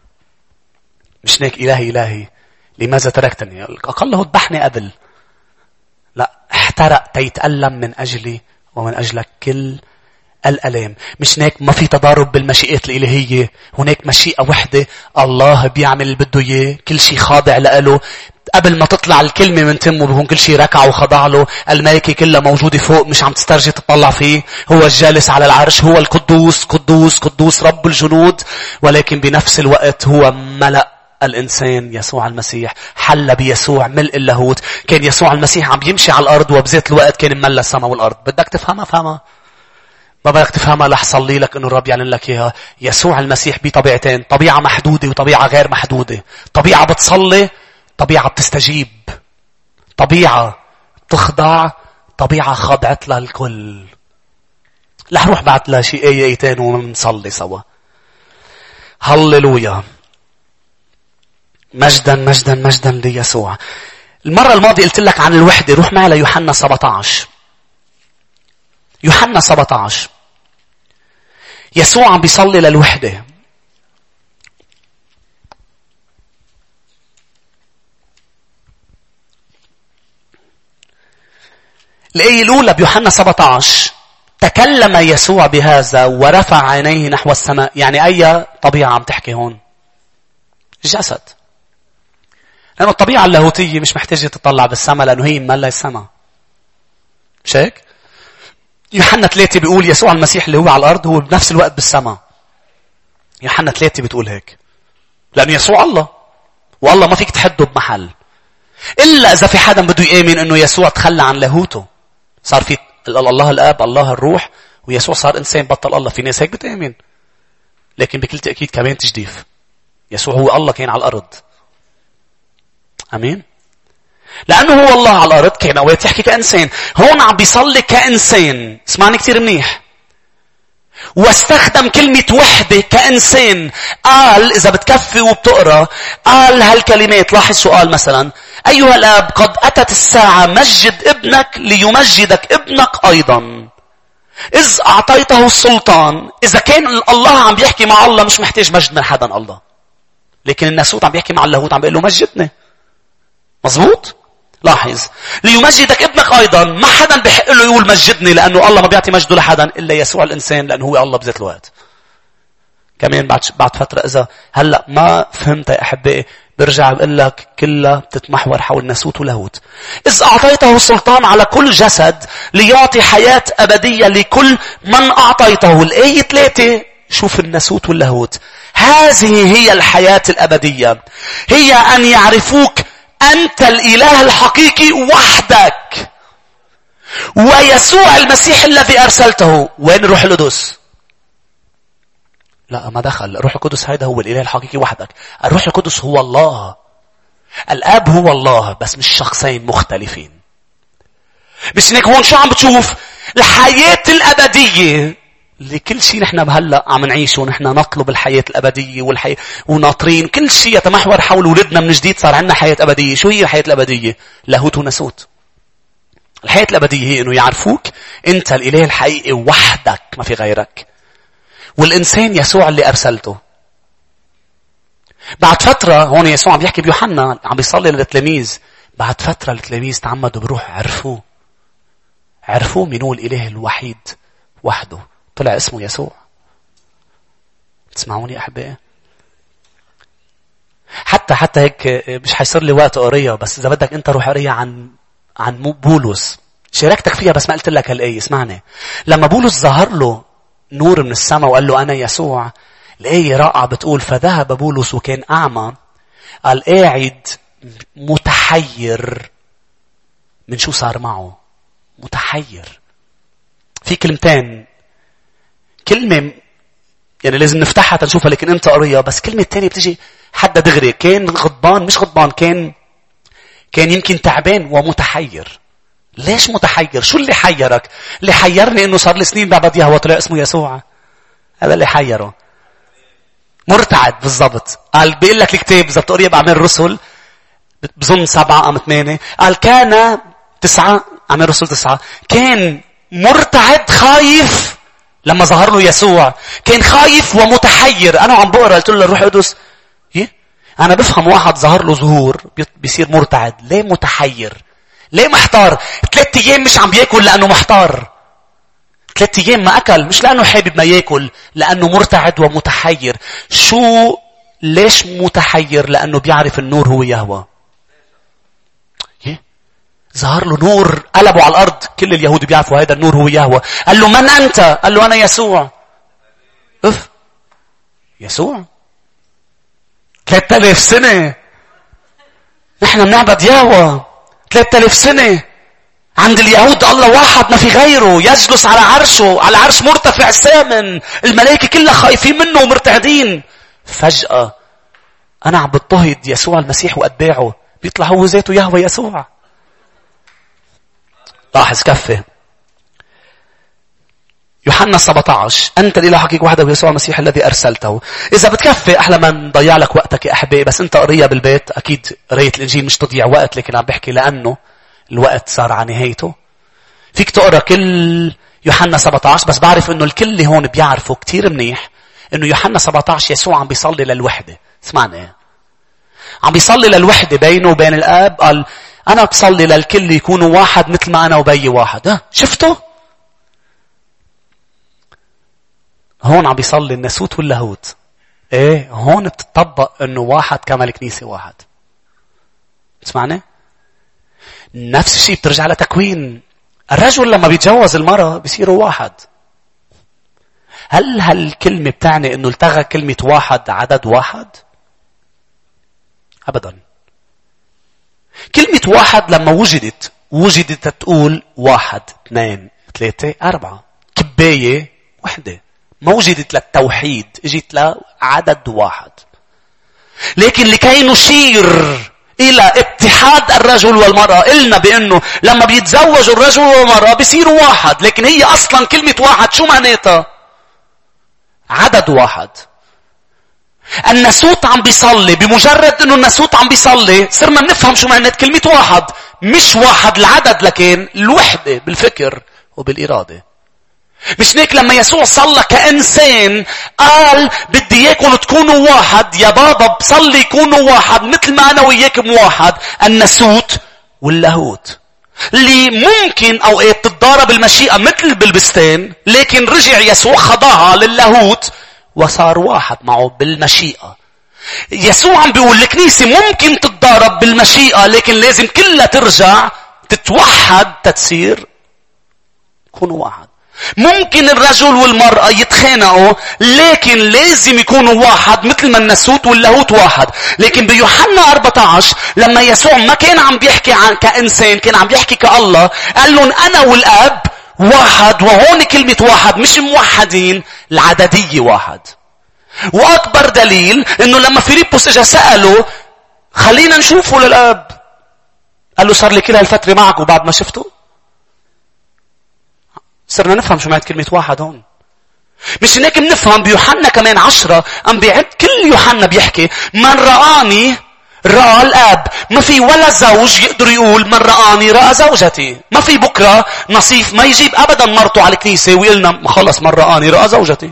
مش هيك إلهي لماذا تركتني؟ أقله ذبحني قبل. لا، احترق تيتألم من أجلي ومن أجلك كل الألام. مش هيك ما في تضارب بالمشيئات الإلهية، هناك مشيئة وحدة، الله بيعمل اللي بده إياه، كل شيء خاضع له. قبل ما تطلع الكلمة من تمه بيكون كل شيء ركع وخضع له. الملائكة كلها موجودة فوق، مش عم تسترجي تطلع فيه. هو الجالس على العرش، هو القدوس قدوس قدوس رب الجنود. ولكن بنفس الوقت هو ملأ الإنسان يسوع المسيح، حل بيسوع ملء اللاهوت. كان يسوع المسيح عم يمشي على الأرض وبذات الوقت كان مملى السماء والأرض. بدك تفهمها؟ ما بدك تفهمها رح صلي لك انه الرب يعلن لك اياها. يسوع المسيح بطبيعتين، طبيعة محدودة وطبيعة غير محدودة. طبيعة بتصلي، طبيعة بتستجيب، طبيعة تخضع، طبيعة خضعت لها الكل. رح نروح بعد لها شيء ايتين ونصلي سوا. هللويا. مجدا مجدا مجدا ليسوع. المرة الماضية قلت لك عن الوحدة. روح معي ليوحنا 17. يوحنا 17. يسوع عم بيصلي للوحدة. الآية الأولى بيوحنا 17. تكلم يسوع بهذا ورفع عينيه نحو السماء. يعني أي طبيعة عم تحكي هون؟ جسد. لأن الطبيعة اللاهوتية مش محتاجة تطلع بالسماء لأنه هي مملة السماء. مش هيك؟ يوحنا 3 بيقول يسوع المسيح اللي هو على الأرض هو بنفس الوقت بالسماء. يوحنا 3 بتقول هيك. لأن يسوع الله. والله ما فيك تحده بمحل. إلا إذا في حدا بده يآمن إنه يسوع تخلى عن لاهوته. صار في الله الآب، الله الروح، ويسوع صار إنسان بطل الله. في ناس هيك بتآمن. لكن بكل تأكيد كمان تجديف. يسوع هو الله كان على الأرض. أمين؟ لأنه هو الله على الأرض كان أوقات يحكي كإنسان. هون عم بيصلي كإنسان. اسمعني كتير منيح. واستخدم كلمة وحدة كإنسان. قال إذا بتكفي وبتقرأ قال هالكلمات. لاحظ سؤال مثلا: أيها الآب قد أتت الساعة مجد ابنك ليمجدك ابنك أيضا إذ أعطيته السلطان. إذا كان الله عم بيحكي مع الله مش محتاج مجد من حدا الله. لكن الناسوت عم بيحكي مع اللاهوت عم بيقول له مجدني. مظبوط؟ لاحظ. ليمجدك ابنك أيضا. ما حدا بيحق له يقول مجدني لأنه الله ما بيعطي مجده لحدا إلا يسوع الإنسان لأنه هو الله بذات الوقت. كمان بعد فترة إذا هلأ ما فهمت يا أحبائي برجع بقول لك كلها بتتمحور حول ناسوت ولاهوت. إذ أعطيته السلطان على كل جسد ليعطي حياة أبدية لكل من أعطيته. الآية 3 شوف الناسوت واللاهوت. هذه هي الحياة الأبدية، هي أن يعرفوك أنت الإله الحقيقي وحدك ويسوع المسيح الذي أرسلته. وين الروح القدس؟ لا ما دخل. الروح القدس هذا هو الإله الحقيقي وحدك. الروح القدس هو الله. الآب هو الله بس مش شخصين مختلفين. بس انك هون شو عم بتشوف؟ الحياة الأبدية لكل شيء نحن بهلأ عم نعيشه. ونحن نطلب الحياة الأبدية وناطرين كل شيء يتمحور حول ولدنا من جديد. صار عندنا حياة أبدية. شو هي الحياة الأبدية؟ لاهوت وناسوت. الحياة الأبدية هي إنه يعرفوك أنت الإله الحقيقي وحدك ما في غيرك والإنسان يسوع اللي أرسلته. بعد فترة هون يسوع عم يحكي بيوحنا عم بيصلي للتلاميذ. بعد فترة التلاميذ تعمدوا بروح عرفوه من هو الإله الوحيد وحده. طلع اسمه يسوع. تسمعوني أحبائي؟ حتى هيك مش حيصير لي وقت قرية بس إذا بدك أنت روح قرية عن بولس. شاركتك فيها بس ما قلت لك هالآية. اسمعني. لما بولس ظهر له نور من السماء وقال له أنا يسوع. الآية رائعة بتقول فذهب بولس وكان أعمى. قال قاعد متحير من شو صار معه. متحير. في كلمتين. كلمة يعني لازم نفتحها تنشوفها لكن انت قرية. بس كلمة تانية بتجي حدا دغري. كان غضبان مش غضبان. كان يمكن تعبان ومتحير. ليش متحير؟ شو اللي حيرك؟ اللي حيرني انه صار لي سنين بعبد يهوه طلع اسمه يسوع. هذا اللي حيره. مرتعد بالضبط. قال بيقول لك الكتاب اذا بتقري باعمال الرسل بظن 7 أم 8 قال كان 9 أعمال الرسل 9 كان مرتعد خايف لما ظهر له يسوع. كان خايف ومتحير. انا عم بقرا قلت له للروح القدس انا بفهم واحد ظهر له ظهور بيصير مرتعد. ليه متحير؟ ليه محتار؟ 3 أيام مش عم بياكل لانه محتار. 3 أيام ما اكل مش لانه حابب ما ياكل لانه مرتعد ومتحير. شو ليش متحير؟ لانه بيعرف النور هو يهوه. ظهر له نور قلبه على الارض. كل اليهود بيعرفوا هذا النور هو يهوه. قال له من انت؟ قال له انا يسوع. يسوع 3000 سنة نحن بنعبد يهوه. 3000 سنة عند اليهود الله واحد ما في غيره، يجلس على عرشه، على عرش مرتفع سامن، الملائكة كلها خايفين منه ومرتعدين. فجأة أنا عم بضطهد يسوع المسيح وأتباعه، بيطلع هو ذاته يهوى يسوع. لاحظ كفة يوحنا 17 أنت الإله حقيقي وحده ويسوع المسيح الذي أرسلته. إذا بتكفي أحلى ما نضيع لك وقتك يا أحبائي، بس أنت قرية بالبيت. أكيد قرية الإنجيل مش تضيع وقت، لكن عم بحكي لأنه الوقت صار على نهايته. فيك تقرأ كل يوحنا 17، بس بعرف إنه الكل اللي هون بيعرفوا كتير منيح إنه يوحنا 17 يسوع عم بيصلي للوحدة. اسمعنا إيه؟ عم بيصلي للوحدة بينه وبين الآب. قال أنا بصلي للكل يكونوا واحد مثل ما أنا وبي واحد. شفتوا؟ هون عم بيصلي الناسوت واللاهوت. ايه هون بتطبق انه واحد كما الكنيسة واحد. تسمعني؟ نفس الشيء بترجع لتكوين. الرجل لما بيتجوز المرأة بيصيروا واحد. هل هالكلمة بتعني انه التغى كلمة واحد عدد واحد؟ ابدا. كلمة واحد لما وجدت تقول 1 2 3 4. كباية وحدة. ما وجدت للتوحيد، اجت لعدد واحد. لكن لكي نشير الى اتحاد الرجل والمرأة، قلنا بانه لما بيتزوجوا الرجل والمرأة بيصيروا واحد. لكن هي اصلا كلمة واحد شو معناتها؟ عدد واحد. الناسوت عم بيصلي، بمجرد انه الناسوت عم بيصلي صرنا بنفهم شو معنات كلمة واحد. مش واحد العدد، لكن الوحدة بالفكر وبالإرادة. مش هيك لما يسوع صلى كإنسان قال بدي اياكم تكونوا واحد يا بابا، بصلي يكونوا واحد مثل ما انا وياكم واحد. الناسوت واللاهوت اللي ممكن اوقات تتضارب المشيئة مثل بالبستان، لكن رجع يسوع خضعها للاهوت وصار واحد معه بالمشيئة. يسوع عم بيقول الكنيسة ممكن تتضارب بالمشيئة، لكن لازم كلها ترجع تتوحد تتصير يكونوا واحد. ممكن الرجل والمرأة يتخانقوا، لكن لازم يكونوا واحد مثل ما الناسوت واللاهوت واحد. لكن بيوحنا 14 لما يسوع ما كان عم بيحكي عن كإنسان، كان عم بيحكي كالله، قال لهم أنا والآب واحد. وهون كلمة واحد مش موحدين، العددية واحد. وأكبر دليل إنه لما فيليبوس اجا سأله خلينا نشوفه للآب، قال له صار لي كل هالفترة معك وبعد ما شفته. صرنا نفهم شو معنى كلمة واحد هون. مش هيك بنفهم بيوحنا كمان 10 عم بيعد كل يوحنا بيحكي من رآني رأى الآب. ما في ولا زوج يقدر يقول من رآني رأى زوجتي. ما في بكرة نصيف ما يجيب أبدا مرته على الكنيسة ويقولنا خلص من رآني رأى زوجتي.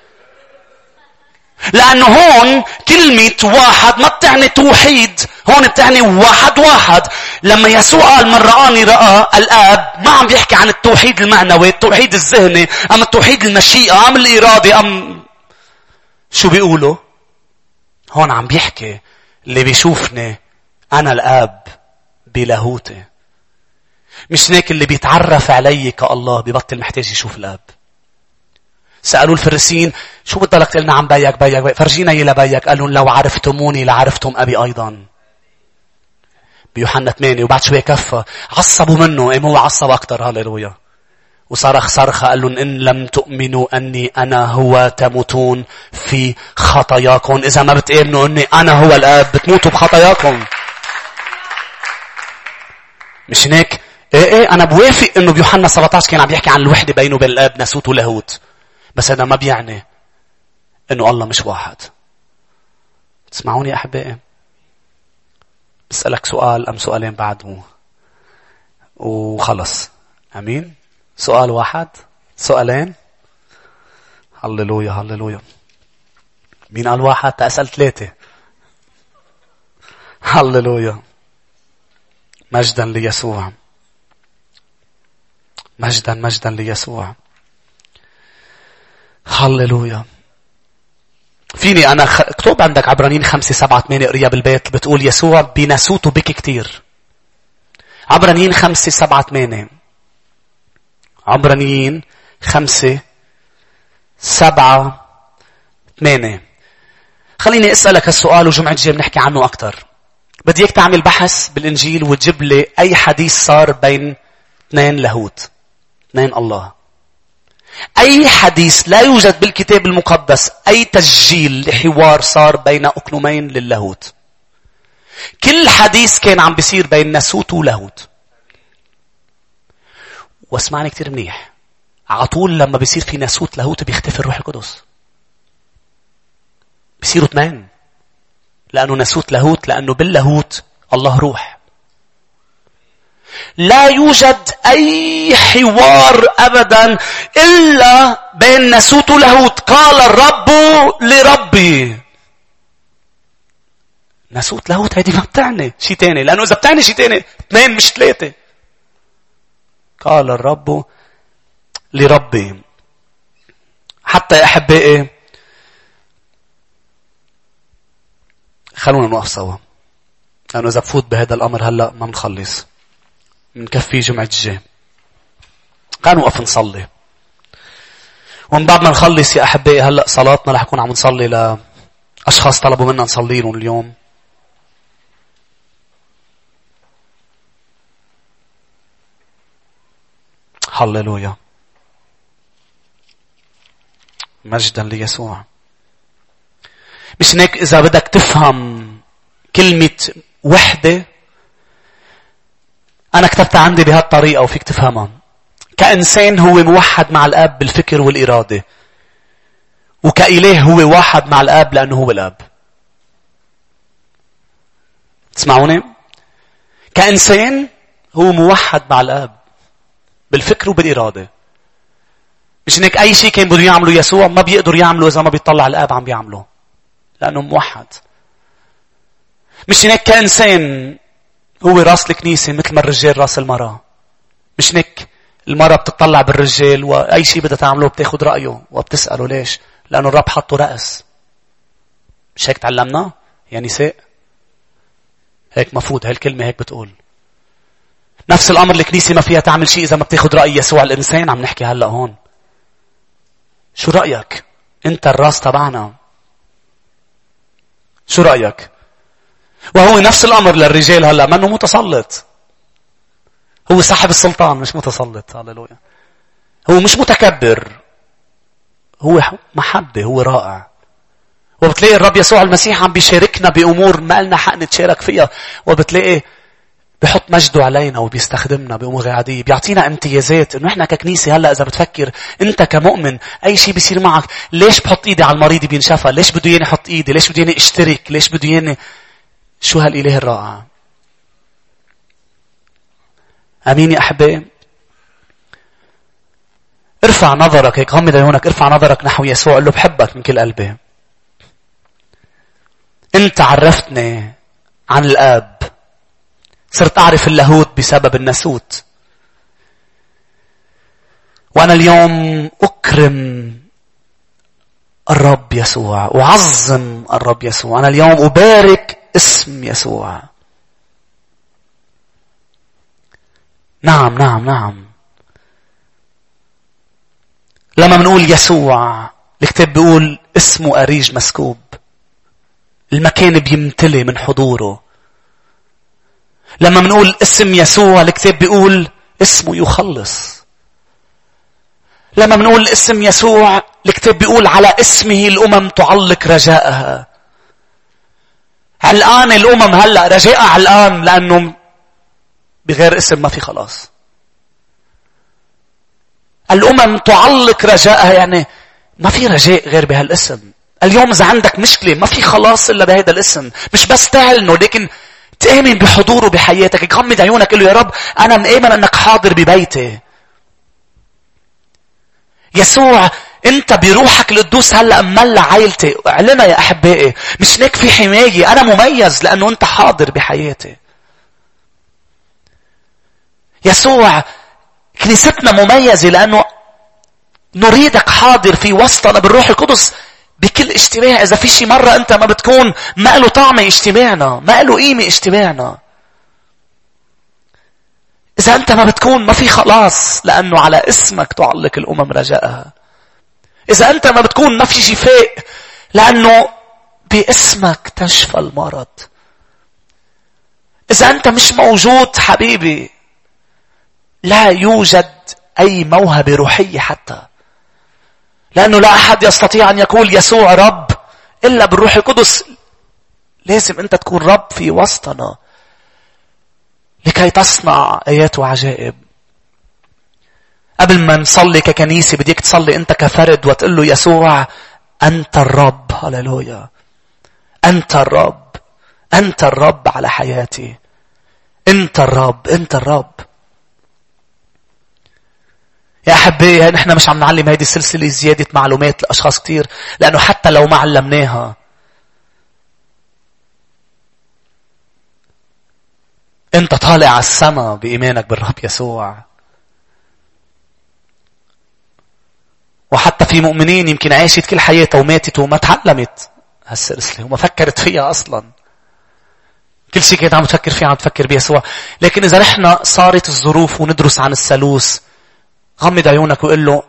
لأنه هون كلمة واحد ما بتعني توحيد، هون بتعني واحد واحد. لما يسوع قال من رآني رأى الآب، ما عم بيحكي عن التوحيد المعنوي، التوحيد الذهني، أم التوحيد المشيئة، أم الإرادة، أم شو بيقولوا. هون عم بيحكي اللي بيشوفني أنا الآب بلاهوتي. مش هيك اللي بيتعرف علي كالله بيبطل محتاج يشوف الآب. سألوا الفريسيين شو بتضلك تقلنا عن بيك فرجينا يلا بيك. قالوا لو عرفتموني لعرفتم أبي أيضا. بيوحنا 8. وبعد شوية كفى عصبوا منه. هو عصب أكتر. هاليلويا. وصرخ صرخة قال لهم إن لم تؤمنوا أني أنا هو تموتون في خطاياكم. إذا ما بتؤمنوا أني أنا هو الآب بتموتوا بخطاياكم. مش هيك؟ إيه أنا بوافق إنه بيوحنا 17 كان عم يحكي عن الوحدة بينه وبين الآب ناسوت ولاهوت، بس هذا ما بيعني إنه الله مش واحد. تسمعوني يا أحبائي؟ بسألك سؤال أم سؤالين بعد وخلص. أمين. سؤال واحد، سؤالين. هللويا هللويا. مين قال واحد؟ تأسأل 3. هللويا. مجدا ليسوع. مجدا مجدا ليسوع. هللويا. فيني أنا اكتب عندك عبرانيين 5:7-8 قرية بالبيت بتقول يسوع بناسوته بك كتير. عبرانيين 5:7-8. عبرانيين 5:7-8. خليني أسألك السؤال وجمعة الجاي بنحكي عنه أكتر. بدي اياك تعمل بحث بالإنجيل وتجيب لي أي حديث صار بين 2 لاهوت، 2 الله. أي حديث لا يوجد بالكتاب المقدس أي تسجيل لحوار صار بين أقنومين للاهوت. كل حديث كان عم بيصير بين ناسوت ولاهوت. واسمعني كتير منيح، عطول لما بيصير في ناسوت لاهوت بيختفي الروح القدس. بيصيروا 2، لأنه ناسوت لاهوت، لأنه باللاهوت الله روح. لا يوجد أي حوار أبدا إلا بين ناسوت ولاهوت. قال الرب لربي. ناسوت لاهوت هذه ما بتعني شيء تاني، لأنه إذا بتعني شيء تاني 2 مش 3. قال الرب لربي. حتى يا أحبائي خلونا نوقف سوا، لأنه إذا بفوت بهذا الأمر هلأ ما بنخلص، بنكفي جمعة الجاي. خلونا نوقف نصلي، ومن بعد ما نخلص يا أحبائي هلأ صلاتنا رح نكون عم نصلي لأشخاص طلبوا منا نصلي لهم اليوم. هللويا، مجدا ليسوع. مش هيك إذا بدك تفهم كلمة وحدة، أنا كتبتها عندي بهالطريقة وفيك تفهمها. كإنسان هو موحد مع الآب بالفكر والإرادة، وكإله هو واحد مع الآب لأنه هو الآب. تسمعوني؟ كإنسان هو موحد مع الآب بالفكر وبالإرادة. مش هيك أي شيء كان بده يعمله يسوع ما بيقدر يعمله إذا ما بيطلع الآب عم بيعمله، لأنه موحد. مش هيك كإنسان هو راس الكنيسة مثل ما الرجال راس المرأة. مش هيك المرأة بتطلع بالرجال وأي شيء بدها تعمله بتاخد رأيه وبتسأله ليش؟ لأنه الرب حطه رأس. مش هيك تعلمنا يا نساء؟ هيك مفروض هالكلمة هيك بتقول. نفس الأمر الكنيسة ما فيها تعمل شيء إذا ما بتاخد رأي يسوع الإنسان. عم نحكي هلأ هون. شو رأيك؟ أنت الراس تبعنا. شو رأيك؟ وهو نفس الأمر للرجال هلأ، ما أنه متسلط. هو صاحب السلطان مش متسلط. هللويا. هو مش متكبر، هو محبة، هو رائع. وبتلاقي الرب يسوع المسيح عم بيشاركنا بأمور ما لنا حق نتشارك فيها، وبتلاقي بيحط مجده علينا وبيستخدمنا بأمور عادية، بيعطينا امتيازات. انه احنا ككنيسة هلأ اذا بتفكر انت كمؤمن اي شيء بيصير معك، ليش بحط ايدي على المريض بينشفى؟ ليش بده ياني احط ايدي؟ ليش بده ياني اشترك؟ ليش بده ياني؟ شو هالاله الرائع. امين يا احبائي. ارفع نظرك هيك، غمض عيونك، ارفع نظرك نحو يسوع، قل له بحبك من كل قلبي. انت عرفتني عن الآب، صرت أعرف اللاهوت بسبب الناسوت. وأنا اليوم أكرم الرب يسوع، أعظم الرب يسوع. أنا اليوم أبارك اسم يسوع. نعم نعم نعم. لما منقول يسوع الكتاب بيقول اسمه أريج مسكوب، المكان بيمتلي من حضوره. لما منقول اسم يسوع الكتاب بيقول اسمه يخلص. لما منقول اسم يسوع الكتاب بيقول على اسمه الأمم تعلق رجاءها. الآن الأمم هلأ رجاءها علقان، لأنه بغير اسم ما في خلاص. الأمم تعلق رجاءها، يعني ما في رجاء غير بهالاسم. اليوم إذا عندك مشكلة ما في خلاص إلا بهذا الاسم. مش بس تعلنه، لكن تآمن بحضوره بحياتك. غمض عيونك قل له يا رب أنا مآمن أنك حاضر ببيتي. يسوع أنت بروحك القدوس هلأ مملى عائلتي. اعلنها يا أحبائي. مش هيك في حماية، أنا مميز لأنه أنت حاضر بحياتي. يسوع كنيستنا مميزة لأنه نريدك حاضر في وسطنا بالروح القدس بكل اجتماع. إذا في شي مرة أنت ما بتكون، ما له طعم اجتماعنا، ما له قيمة اجتماعنا. إذا أنت ما بتكون، ما في خلاص، لأنه على اسمك تعلق الأمم رجاءها. إذا أنت ما بتكون، ما في شفاء، لأنه باسمك تشفى المرض. إذا أنت مش موجود حبيبي، لا يوجد أي موهبة روحية حتى. لأنه لا أحد يستطيع أن يقول يسوع رب إلا بالروح القدس. لازم أنت تكون رب في وسطنا لكي تصنع آيات وعجائب. قبل ما نصلي ككنيسة بديك تصلي أنت كفرد وتقول له يسوع أنت الرب. هللويا. أنت الرب. أنت الرب على حياتي. أنت الرب. أنت الرب. يا أحبائي نحن مش عم نعلم هذه السلسلة زيادة معلومات لأشخاص كتير. لأنه حتى لو ما علمناها أنت طالع على السماء بإيمانك بالرب يسوع. وحتى في مؤمنين يمكن عاشت كل حياتها وماتت وما تعلمت هالسلسلة وما فكرت فيها أصلا. كل شيء كانت عم تفكر فيه عم تفكر بيسوع. لكن إذا رحنا صارت الظروف وندرس عن الثالوث غمض عيونك وقل له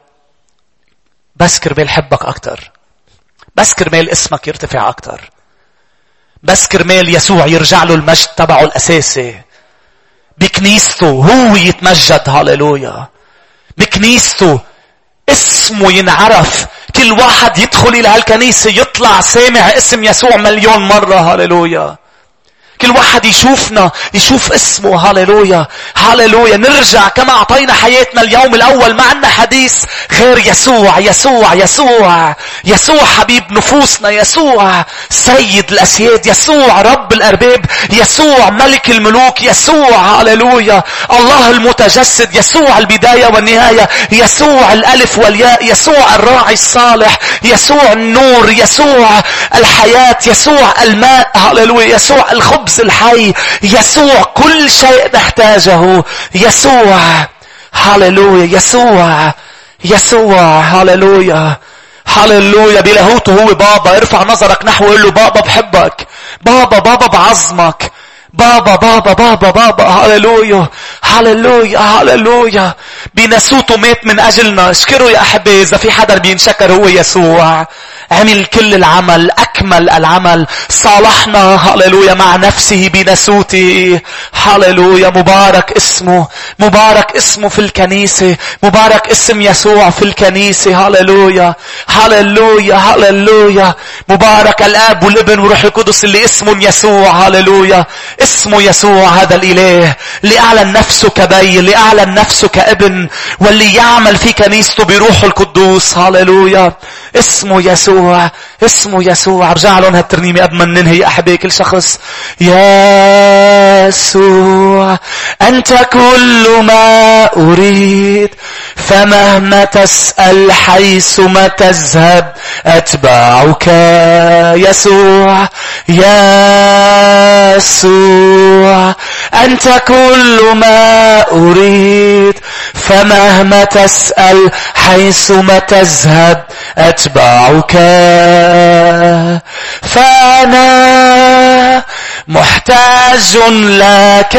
بس كرمال حبك أكتر. بس كرمال اسمك يرتفع أكتر. بس كرمال يسوع يرجع له المجد تبعه الأساسي. بكنيسته هو يتمجد. هاليلويا. بكنيسته اسمه ينعرف. كل واحد يدخل إلى هالكنيسة يطلع سامع اسم يسوع مليون مرة. هاليلويا. كل واحد يشوفنا يشوف اسمه. هاليلويا. هاليلويا. نرجع كما أعطينا حياتنا اليوم الأول ما عندنا حديث غير يسوع. يسوع يسوع يسوع حبيب نفوسنا. يسوع سيد الأسياد. يسوع رب الأرباب. يسوع ملك الملوك. يسوع هاليلويا الله المتجسد. يسوع البداية والنهاية. يسوع الألف والياء. يسوع الراعي الصالح. يسوع النور. يسوع الحياة. يسوع الماء. هاليلويا. يسوع الخبز الحي. يسوع كل شيء نحتاجه. يسوع. هاليلويا. يسوع يسوع. هاليلويا. هاليلويا. بلاهوته هو بابا. ارفع نظرك نحوه وقل له بابا بحبك. بابا بابا بعظمك. بابا بابا بابا بابا. هاليلويا. هاليلويا. هاليلويا. بناسوته مات من أجلنا. اشكروا يا أحبائي. إذا في حدا بينشكر هو يسوع. عمل كل العمل. أكمل العمل. صالحنا. هاليلويا مع نفسه بناسوته. هاليلويا. مبارك اسمه. مبارك اسمه في الكنيسة. مبارك اسم يسوع في الكنيسة. هاليلويا. هاليلويا. هاليلويا. مبارك الآب والابن والروح القدس اللي اسمه يسوع. هاليلويا. اسمه يسوع هذا الإله اللي أعلن نفسه كبي. اللي أعلن نفسه كابن. واللي يعمل في كنيسته بروح القدوس. هاليلويا. اسمه يسوع. اسمه يسوع. ارجع لهم هالترنيمة قبل ما ننهي أحبائي. كل شخص. يسوع أنت كل ما أريد. فمهما تسأل حيثما تذهب أتبعك. يسوع. يسوع أنت كل ما أريد. فمهما تسأل حيثما تذهب أتبعك. فأنا محتاج لك.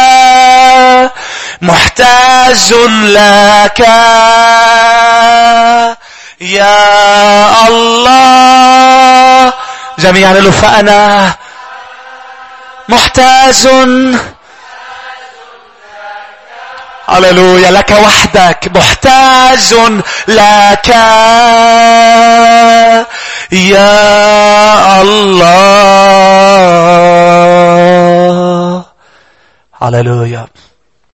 محتاج لك يا الله. جميعا له. فأنا محتاج. هللويا. لك وحدك. محتاج لك يا الله. هللويا.